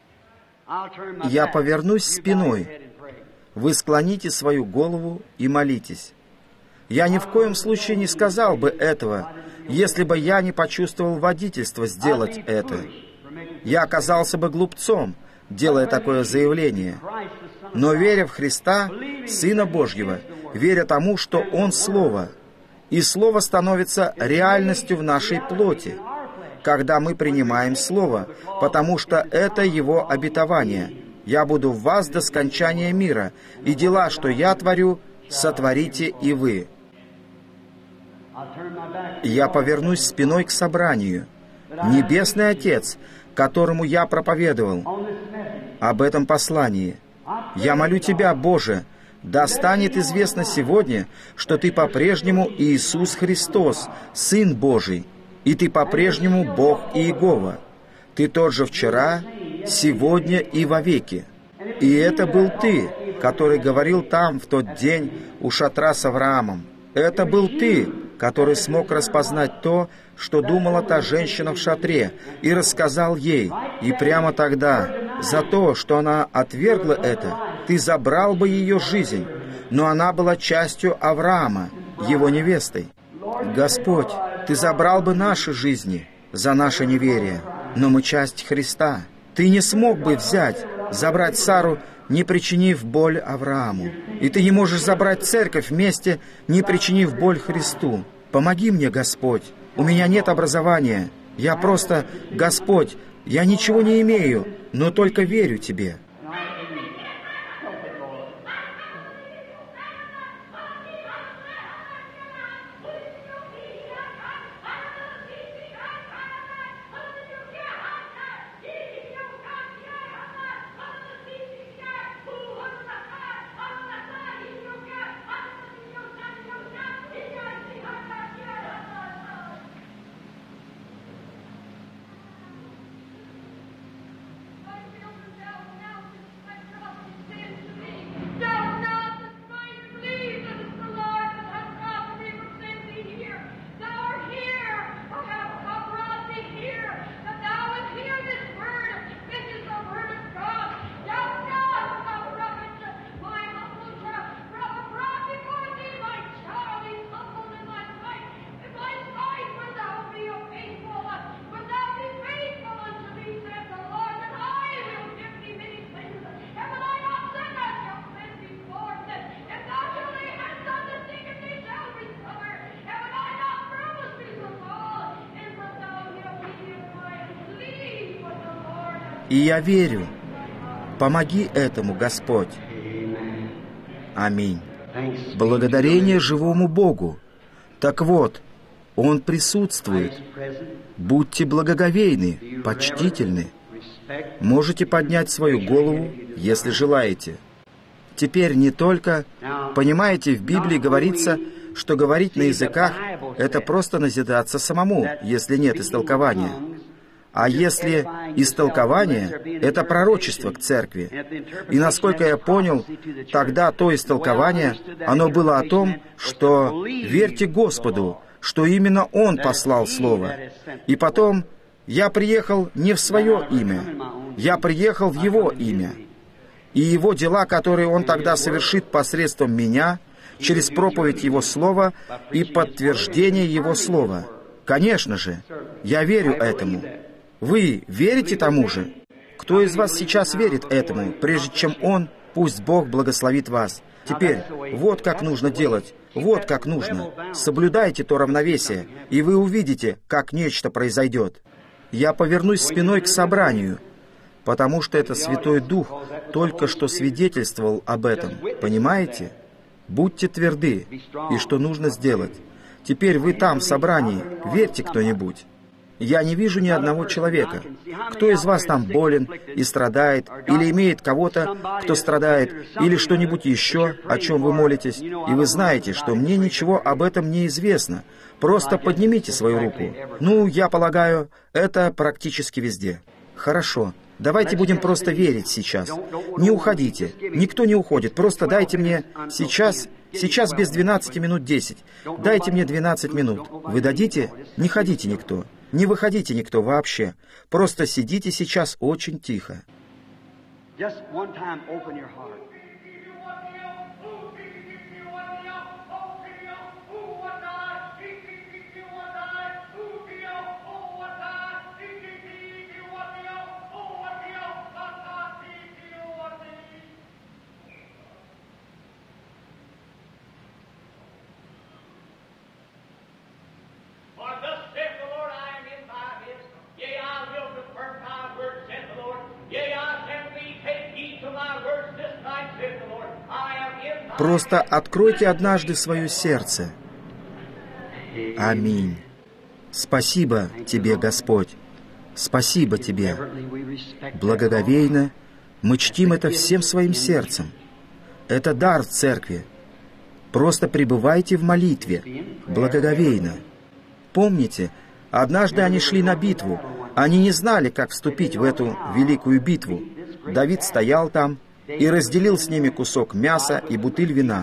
Я повернусь спиной. Вы склоните свою голову и молитесь. Я ни в коем случае не сказал бы этого, если бы я не почувствовал водительства сделать это. Я оказался бы глупцом, делая такое заявление. Но веря в Христа, Сына Божьего, веря тому, что Он Слово, и Слово становится реальностью в нашей плоти, когда мы принимаем Слово, потому что это Его обетование. «Я буду в вас до скончания мира, и дела, что я творю, сотворите и вы». Я повернусь спиной к собранию. Небесный Отец, которому я проповедовал об этом послании, я молю Тебя, Боже, да станет известно сегодня, что Ты по-прежнему Иисус Христос, Сын Божий, и Ты по-прежнему Бог Иегова. Ты тот же вчера, сегодня и вовеки. И это был Ты, который говорил там в тот день у шатра с Авраамом. Это был Ты, который смог распознать то, что думала та женщина в шатре, и рассказал ей. И прямо тогда, за то, что она отвергла это, Ты забрал бы ее жизнь, но она была частью Авраама, его невестой. Господь, Ты забрал бы наши жизни за наше неверие, но мы часть Христа. Ты не смог бы забрать Сару, не причинив боль Аврааму. И Ты не можешь забрать церковь вместе, не причинив боль Христу. Помоги мне, Господь. У меня нет образования. Я просто, Господь, я ничего не имею, но только верю Тебе. И я верю. Помоги этому, Господь. Аминь. Благодарение живому Богу. Так вот, Он присутствует. Будьте благоговейны, почтительны. Можете поднять свою голову, если желаете. Теперь не только... Понимаете, в Библии говорится, что говорить на языках — это просто назидаться самому, если нет истолкования. А если истолкование — это пророчество к церкви. И насколько я понял, тогда то истолкование, оно было о том, что верьте Господу, что именно Он послал Слово. И потом я приехал не в свое имя, я приехал в Его имя. И Его дела, которые Он тогда совершит посредством меня, через проповедь Его Слова и подтверждение Его Слова. Конечно же, я верю этому. Вы верите тому же? Кто из вас сейчас верит этому, прежде чем Он, пусть Бог благословит вас? Теперь, вот как нужно делать, вот как нужно. Соблюдайте то равновесие, и вы увидите, как нечто произойдет. Я повернусь спиной к собранию, потому что это Святой Дух только что свидетельствовал об этом. Понимаете? Будьте тверды, и что нужно сделать. Теперь вы там, в собрании, верьте кто-нибудь. Я не вижу ни одного человека. Кто из вас там болен и страдает, или имеет кого-то, кто страдает, или что-нибудь еще, о чем вы молитесь, и вы знаете, что мне ничего об этом не известно. Просто поднимите свою руку. Ну, я полагаю, это практически везде. Хорошо. Давайте будем просто верить сейчас. Не уходите. Никто не уходит. Просто дайте мне сейчас без 12 минут 10. Дайте мне 12 минут. Вы дадите? Не ходите никто. Не выходите никто вообще. Просто сидите сейчас очень тихо. Просто откройте однажды свое сердце. Аминь. Спасибо Тебе, Господь. Спасибо Тебе. Благоговейно мы чтим это всем своим сердцем. Это дар в церкви. Просто пребывайте в молитве, благоговейно. Помните, однажды они шли на битву. Они не знали, как вступить в эту великую битву. Давид стоял там и разделил с ними кусок мяса и бутыль вина.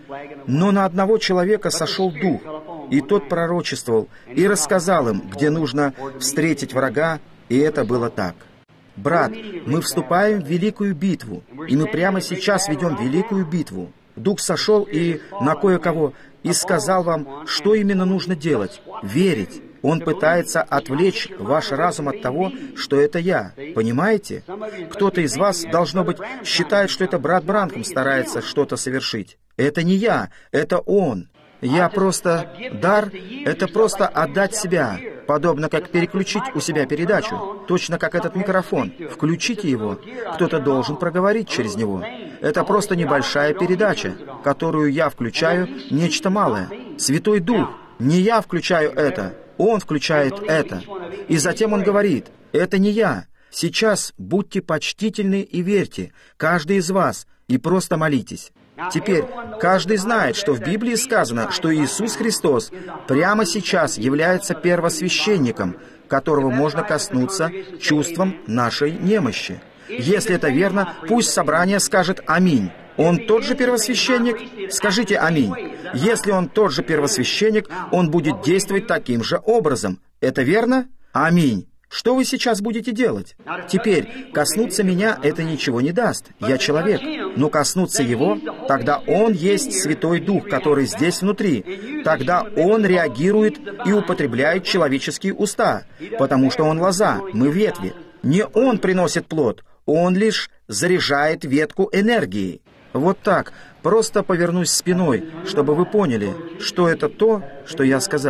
Но на одного человека сошел дух, и тот пророчествовал и рассказал им, где нужно встретить врага, и это было так. Брат, мы вступаем в великую битву, и мы прямо сейчас ведем великую битву. Дух сошел и на кое-кого и сказал вам, что именно нужно делать. Верить. Он пытается отвлечь ваш разум от того, что это я. Понимаете? Кто-то из вас, должно быть, считает, что это брат Бранхам старается что-то совершить. Это не я, это он. Я просто... Дар — это просто отдать себя, подобно как переключить у себя передачу, точно как этот микрофон. Включите его, кто-то должен проговорить через него. Это просто небольшая передача, которую я включаю, нечто малое. Святой Дух. Не я включаю это, Он включает это. И затем Он говорит, это не я. Сейчас будьте почтительны и верьте, каждый из вас, и просто молитесь. Теперь, каждый знает, что в Библии сказано, что Иисус Христос прямо сейчас является первосвященником, которого можно коснуться чувством нашей немощи. Если это верно, пусть собрание скажет «Аминь». Он тот же первосвященник? Скажите «Аминь». Если он тот же первосвященник, он будет действовать таким же образом. Это верно? Аминь. Что вы сейчас будете делать? Теперь, коснуться меня — это ничего не даст. Я человек. Но коснуться Его, тогда Он есть Святой Дух, который здесь внутри. Тогда Он реагирует и употребляет человеческие уста, потому что Он лоза, мы ветви. Не Он приносит плод, Он лишь заряжает ветку энергией. Вот так, просто повернусь спиной, чтобы вы поняли, что это то, что я сказал.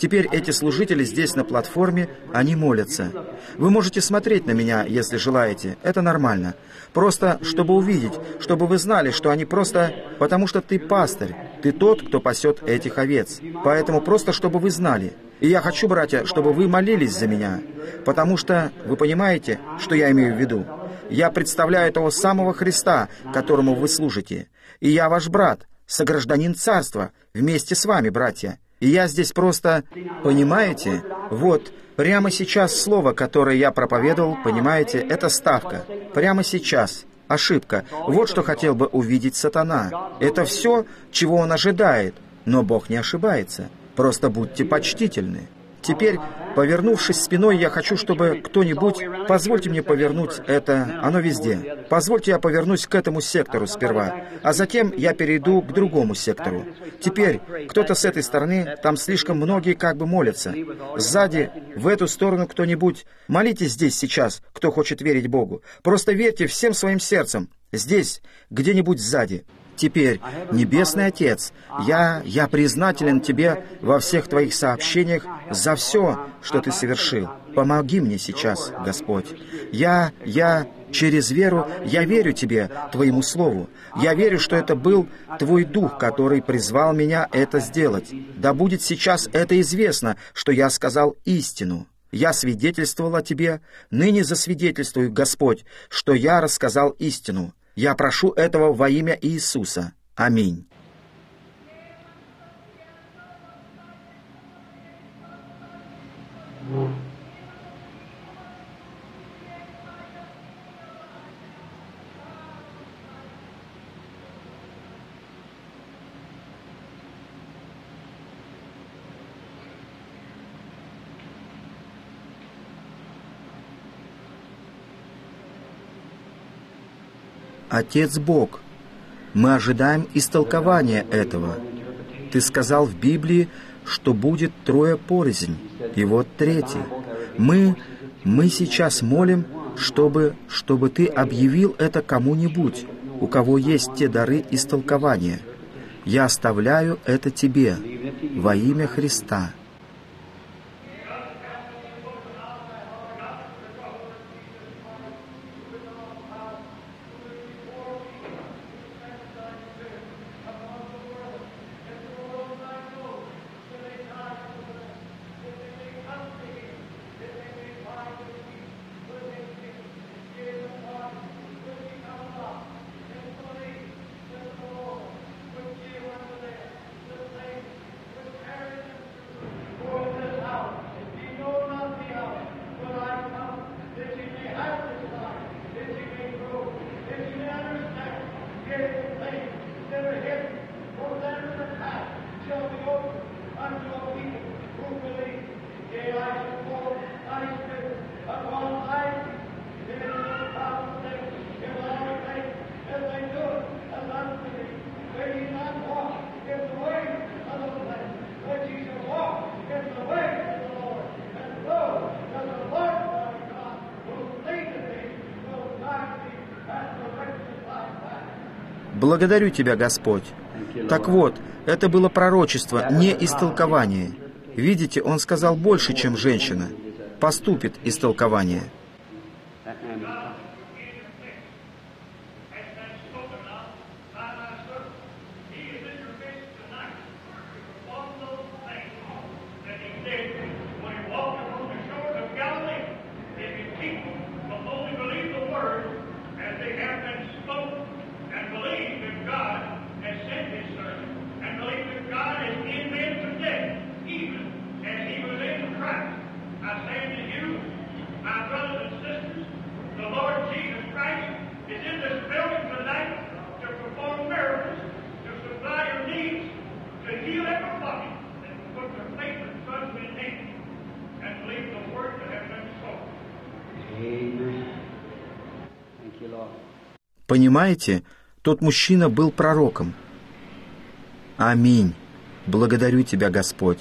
Теперь эти служители здесь на платформе, они молятся. Вы можете смотреть на меня, если желаете. Это нормально. Просто, чтобы увидеть, чтобы вы знали, что они просто... Потому что ты пастырь. Ты тот, кто пасет этих овец. Поэтому просто, чтобы вы знали. И я хочу, братья, чтобы вы молились за меня. Потому что вы понимаете, что я имею в виду. Я представляю того самого Христа, которому вы служите. И я ваш брат, согражданин царства, вместе с вами, братья. И я здесь просто... Понимаете? Вот, прямо сейчас слово, которое я проповедовал, понимаете, это ставка. Прямо сейчас. Ошибка. Вот что хотел бы увидеть сатана. Это все, чего он ожидает. Но Бог не ошибается. Просто будьте почтительны. Теперь, повернувшись спиной, я хочу, чтобы кто-нибудь... Позвольте мне повернуть это... Оно везде. Позвольте я повернусь к этому сектору сперва, а затем я перейду к другому сектору. Теперь, кто-то с этой стороны, там слишком многие как бы молятся. Сзади, в эту сторону кто-нибудь... Молитесь здесь сейчас, кто хочет верить Богу. Просто верьте всем своим сердцем. Здесь, где-нибудь сзади. Теперь, Небесный Отец, я признателен Тебе во всех Твоих сообщениях за все, что Ты совершил. Помоги мне сейчас, Господь. Я через веру, я верю Тебе, Твоему Слову. Я верю, что это был Твой Дух, который призвал меня это сделать. Да будет сейчас это известно, что я сказал истину. Я свидетельствовал о Тебе, ныне засвидетельствую, Господь, что я рассказал истину. Я прошу этого во имя Иисуса. Аминь. Отец Бог, мы ожидаем истолкования этого. Ты сказал в Библии, что будет 3 порознь, и вот 3. Мы сейчас молим, чтобы Ты объявил это кому-нибудь, у кого есть те дары истолкования. Я оставляю это Тебе во имя Христа. Благодарю Тебя, Господь. Так вот, это было пророчество, не истолкование. Видите, Он сказал больше, чем женщина. Поступит истолкование. Понимаете, тот мужчина был пророком. Аминь. Благодарю Тебя, Господь.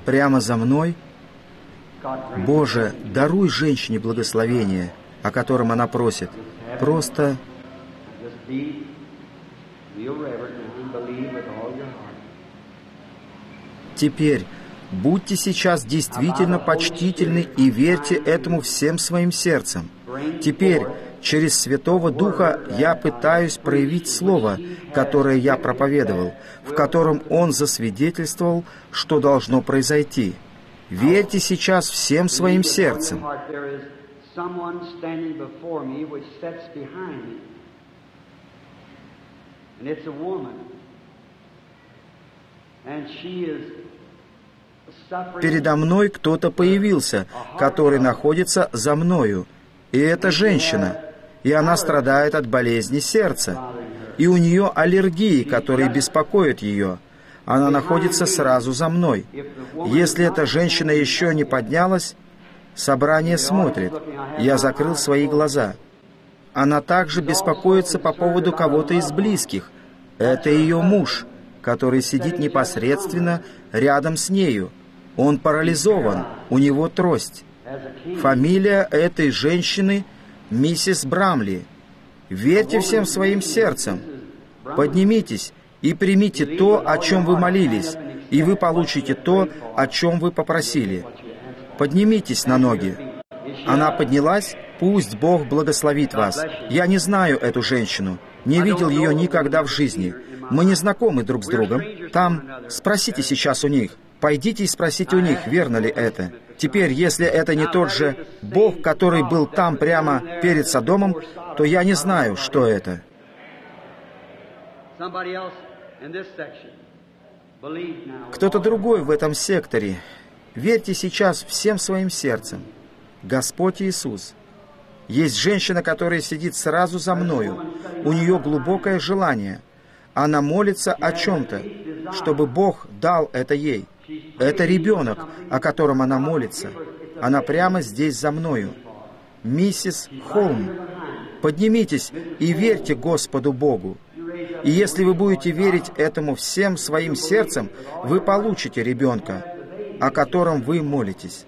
прямо за мной. Боже, даруй женщине благословение, о котором она просит. Просто теперь будьте сейчас действительно почтительны и верьте этому всем своим сердцем. Теперь через Святого Духа я пытаюсь проявить Слово, которое я проповедовал, в котором Он засвидетельствовал, что должно произойти. Верьте сейчас всем своим сердцем. Передо мной кто-то появился, который находится за мною. И это женщина. И она страдает от болезни сердца. И у нее аллергии, которые беспокоят ее. Она находится сразу за мной. Если эта женщина еще не поднялась, собрание смотрит. Я закрыл свои глаза. Она также беспокоится по поводу кого-то из близких. Это ее муж, который сидит непосредственно рядом с нею. Он парализован, у него трость. Фамилия этой женщины — миссис Брамли. Верьте всем своим сердцем. Поднимитесь и примите то, о чем вы молились, и вы получите то, о чем вы попросили. Поднимитесь на ноги. Она поднялась? Пусть Бог благословит вас. Я не знаю эту женщину, не видел ее никогда в жизни. Мы не знакомы друг с другом. Там, спросите сейчас у них. Пойдите и спросите у них, верно ли это. Теперь, если это не тот же Бог, который был там прямо перед Содомом, то я не знаю, что это. Кто-то другой в этом секторе. Верьте сейчас всем своим сердцем. Господь Иисус. Есть женщина, которая сидит сразу за мною. У нее глубокое желание. Она молится о чем-то, чтобы Бог дал это ей. Это ребенок, о котором она молится. Она прямо здесь за мною. Миссис Холм, поднимитесь и верьте Господу Богу. И если вы будете верить этому всем своим сердцем, вы получите ребенка, о котором вы молитесь.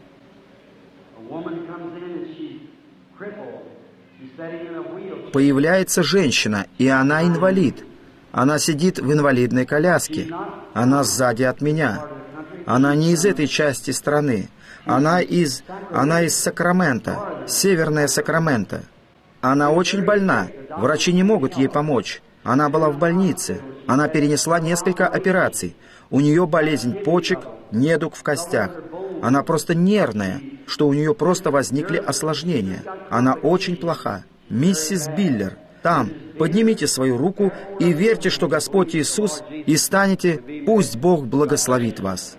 Появляется женщина, и она инвалид. Она сидит в инвалидной коляске. Она сзади от меня. Она не из этой части страны. Она из Сакрамента, северная Сакраменто. Она очень больна. Врачи не могут ей помочь. Она была в больнице. Она перенесла несколько операций. У нее болезнь почек, недуг в костях. Она просто нервная, что у нее просто возникли осложнения. Она очень плоха. Миссис Биллер, там, поднимите свою руку и верьте, что Господь Иисус, и станете, пусть Бог благословит вас.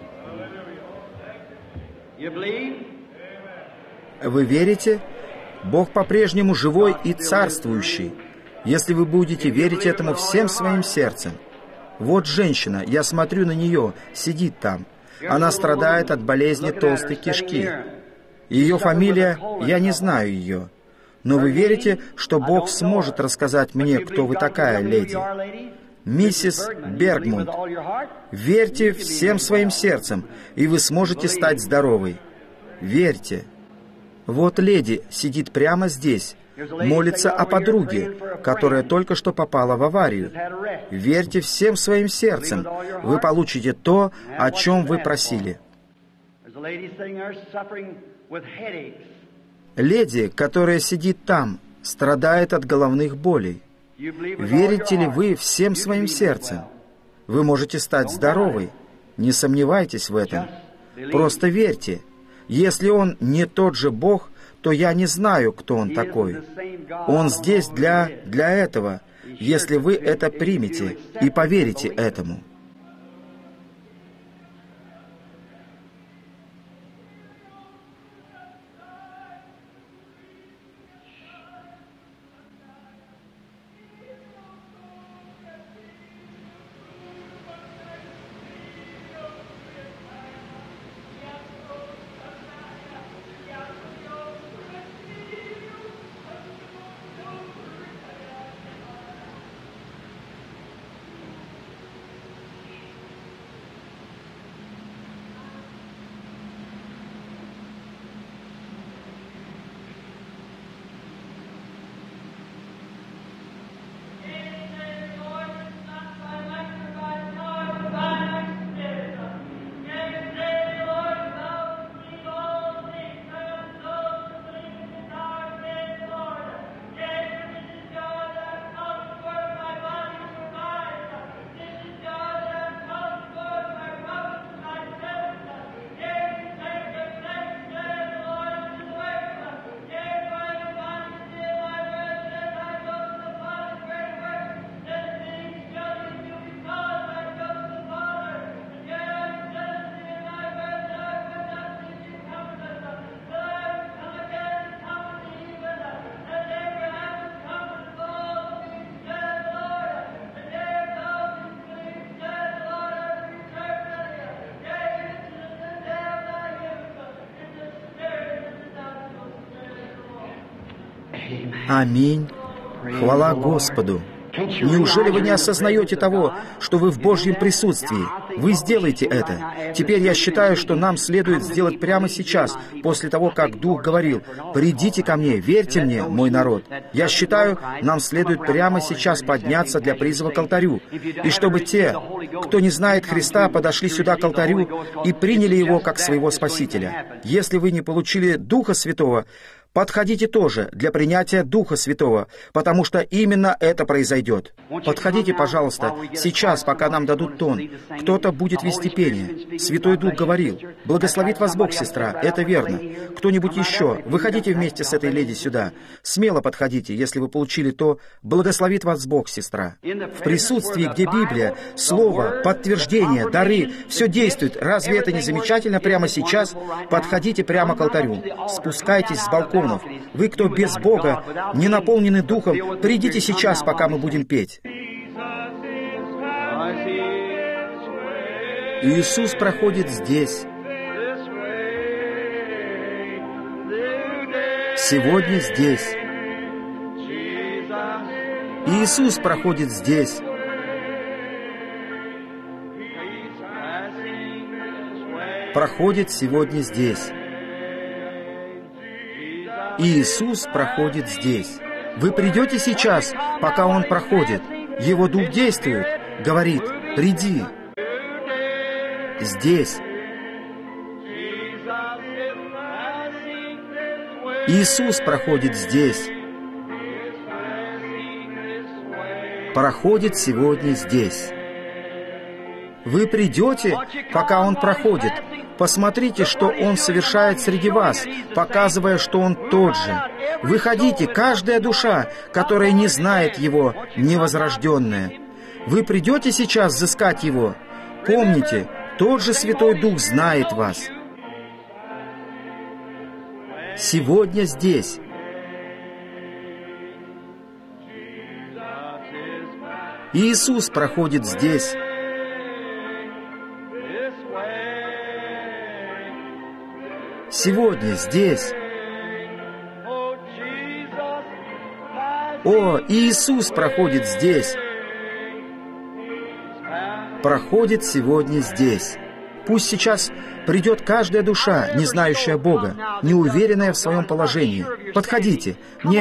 Вы верите? Бог по-прежнему живой и царствующий, если вы будете верить этому всем своим сердцем. Вот женщина, я смотрю на нее, сидит там. Она страдает от болезни толстой кишки. Ее фамилия, я не знаю ее. Но вы верите, что Бог сможет рассказать мне, кто вы такая, леди? Миссис Бергмунд, верьте всем своим сердцем, и вы сможете стать здоровой. Верьте. Вот леди сидит прямо здесь, молится о подруге, которая только что попала в аварию. Верьте всем своим сердцем, вы получите то, о чем вы просили. Леди, которая сидит там, страдает от головных болей. Верите ли вы всем своим сердцем? Вы можете стать здоровой. Не сомневайтесь в этом. Просто верьте. Если Он не тот же Бог, то я не знаю, кто Он такой. Он здесь для этого, если вы это примете и поверите этому. Аминь. Хвала Господу. Неужели вы не осознаете того, что вы в Божьем присутствии? Вы сделаете это. Теперь я считаю, что нам следует сделать прямо сейчас, после того, как Дух говорил: «Придите ко мне, верьте мне, мой народ». Я считаю, нам следует прямо сейчас подняться для призыва к алтарю, и чтобы те, кто не знает Христа, подошли сюда к алтарю и приняли Его как своего Спасителя. Если вы не получили Духа Святого, подходите тоже для принятия Духа Святого, потому что именно это произойдет. Подходите, пожалуйста, сейчас, пока нам дадут тон. Кто-то будет вести пение. Святой Дух говорил: «Благословит вас Бог, сестра». Это верно. Кто-нибудь еще? Выходите вместе с этой леди сюда. Смело подходите, если вы получили то: «Благословит вас Бог, сестра». В присутствии, где Библия, Слово, подтверждение, дары, все действует. Разве это не замечательно прямо сейчас? Подходите прямо к алтарю. Спускайтесь с балкона. Вы, кто без Бога, не наполнены Духом, придите сейчас, пока мы будем петь. Иисус проходит здесь. Сегодня здесь. Иисус проходит здесь. Проходит сегодня здесь. Иисус проходит здесь. Вы придете сейчас, пока Он проходит. Его Дух действует, говорит: «Приди». Здесь. Иисус проходит здесь. Проходит сегодня здесь. Вы придете, пока Он проходит. Посмотрите, что Он совершает среди вас, показывая, что Он тот же. Выходите, каждая душа, которая не знает Его, невозрожденная. Вы придете сейчас взыскать Его. Помните, тот же Святой Дух знает вас. Сегодня здесь. Иисус проходит здесь. Сегодня здесь. О, Иисус проходит здесь. Проходит сегодня здесь. Пусть сейчас придет каждая душа, не знающая Бога, неуверенная в своем положении. Подходите.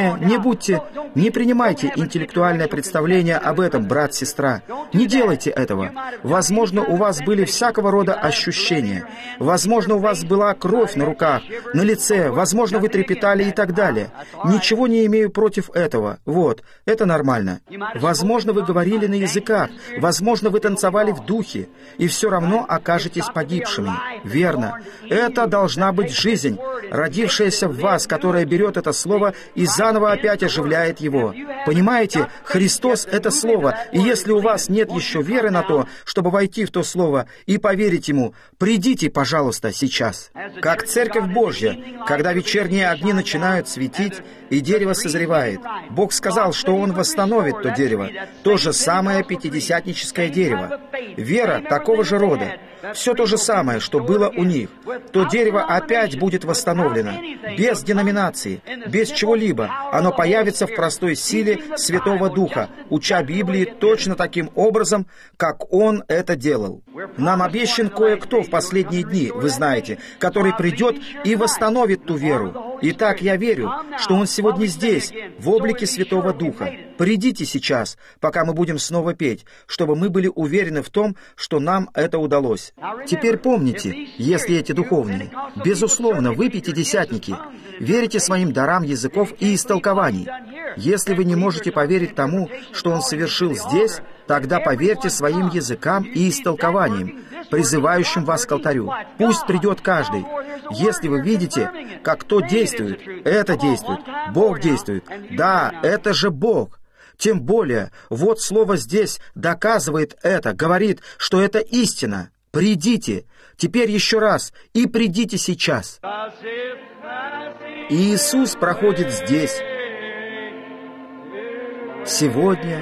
Не принимайте интеллектуальное представление об этом, брат, сестра. Не делайте этого. Возможно, у вас были всякого рода ощущения. Возможно, у вас была кровь на руках, на лице. Возможно, вы трепетали и так далее. Ничего не имею против этого. Вот, это нормально. Возможно, вы говорили на языках. Возможно, вы танцевали в духе. И все равно окажетесь погибшими. Верно. Это должна быть жизнь, родившаяся в вас, которая берет это слово и заново опять оживляет его. Понимаете, Христос — это слово, и если у вас нет еще веры на то, чтобы войти в то слово и поверить ему, придите, пожалуйста, сейчас. Как Церковь Божья, когда вечерние огни начинают светить, и дерево созревает. Бог сказал, что Он восстановит то дерево, то же самое пятидесятническое дерево. Вера такого же рода. Все то же самое, что было у них. То дерево опять будет восстановлено. Без деноминации, без чего-либо. Оно появится в простой силе Святого Духа, уча Библии точно таким образом, как Он это делал. Нам обещан кое-кто в последние дни, вы знаете, который придет и восстановит ту веру. Итак, я верю, что Он сегодня здесь, в облике Святого Духа. Придите сейчас, пока мы будем снова петь, чтобы мы были уверены в том, что нам это удалось. Теперь помните, если эти духовные, безусловно, вы пятидесятники, верите своим дарам языков и истолкований. Если вы не можете поверить тому, что Он совершил здесь, тогда поверьте своим языкам и истолкованиям, призывающим вас к алтарю. Пусть придет каждый. Если вы видите, как кто действует, это действует, Бог действует. Да, это же Бог. Тем более, вот слово здесь доказывает это, говорит, что это истина. Придите, теперь еще раз, и придите сейчас. Иисус проходит здесь. Сегодня.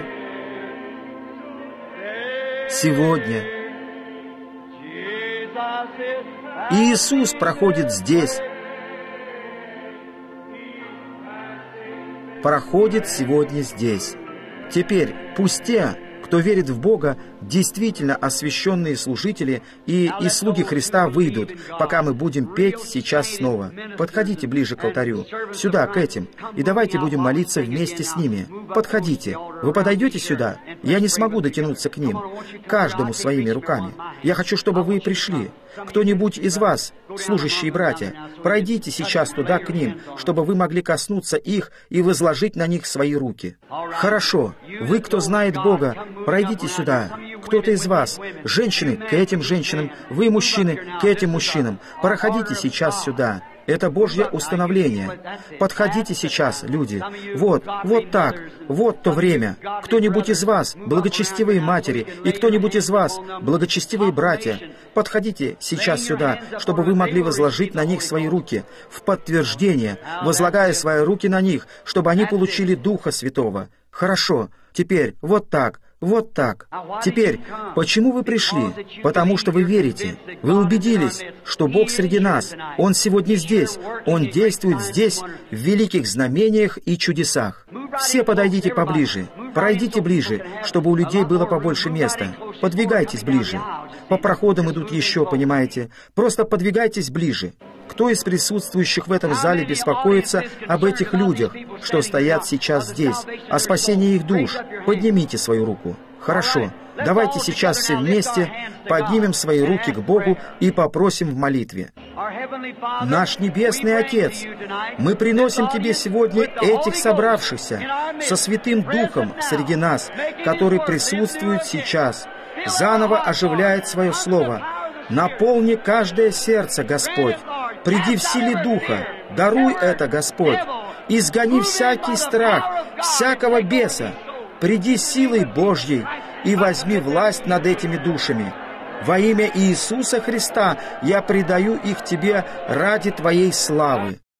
Иисус проходит здесь. проходит сегодня здесь. Теперь пусть те, кто верит в Бога, действительно освященные служители и слуги Христа выйдут, пока мы будем петь сейчас снова. Подходите ближе к алтарю, сюда, к этим, и давайте будем молиться вместе с ними. Подходите. Вы подойдете сюда? Я не смогу дотянуться к ним. Каждому своими руками. Я хочу, чтобы вы пришли. Кто-нибудь из вас, служащие братья, пройдите сейчас туда к ним, чтобы вы могли коснуться их и возложить на них свои руки. Хорошо. Вы, кто знает Бога, пройдите сюда. Кто-то из вас, женщины, к этим женщинам, вы, мужчины, к этим мужчинам, проходите сейчас сюда. Это Божье установление. Подходите сейчас, люди. Вот так, вот то время. Кто-нибудь из вас, благочестивые матери, и кто-нибудь из вас, благочестивые братья, подходите сейчас сюда, чтобы вы могли возложить на них свои руки в подтверждение, возлагая свои руки на них, чтобы они получили Духа Святого. Хорошо. Теперь вот так. Вот так. Теперь, почему вы пришли? Потому что вы верите. Вы убедились, что Бог среди нас. Он сегодня здесь. Он действует здесь в великих знамениях и чудесах. Все подойдите поближе. Пройдите ближе, чтобы у людей было побольше места. Подвигайтесь ближе. По проходам идут еще, понимаете? Просто подвигайтесь ближе. Кто из присутствующих в этом зале беспокоится об этих людях, что стоят сейчас здесь, о спасении их душ? Поднимите свою руку. Хорошо. Давайте сейчас все вместе поднимем свои руки к Богу и попросим в молитве. Наш Небесный Отец, мы приносим Тебе сегодня этих собравшихся со Святым Духом среди нас, который присутствует сейчас, заново оживляет свое Слово. Наполни каждое сердце, Господь. Приди в силе Духа, даруй это, Господь. Изгони всякий страх, всякого беса. Приди силой Божьей и возьми власть над этими душами. Во имя Иисуса Христа я предаю их Тебе ради Твоей славы.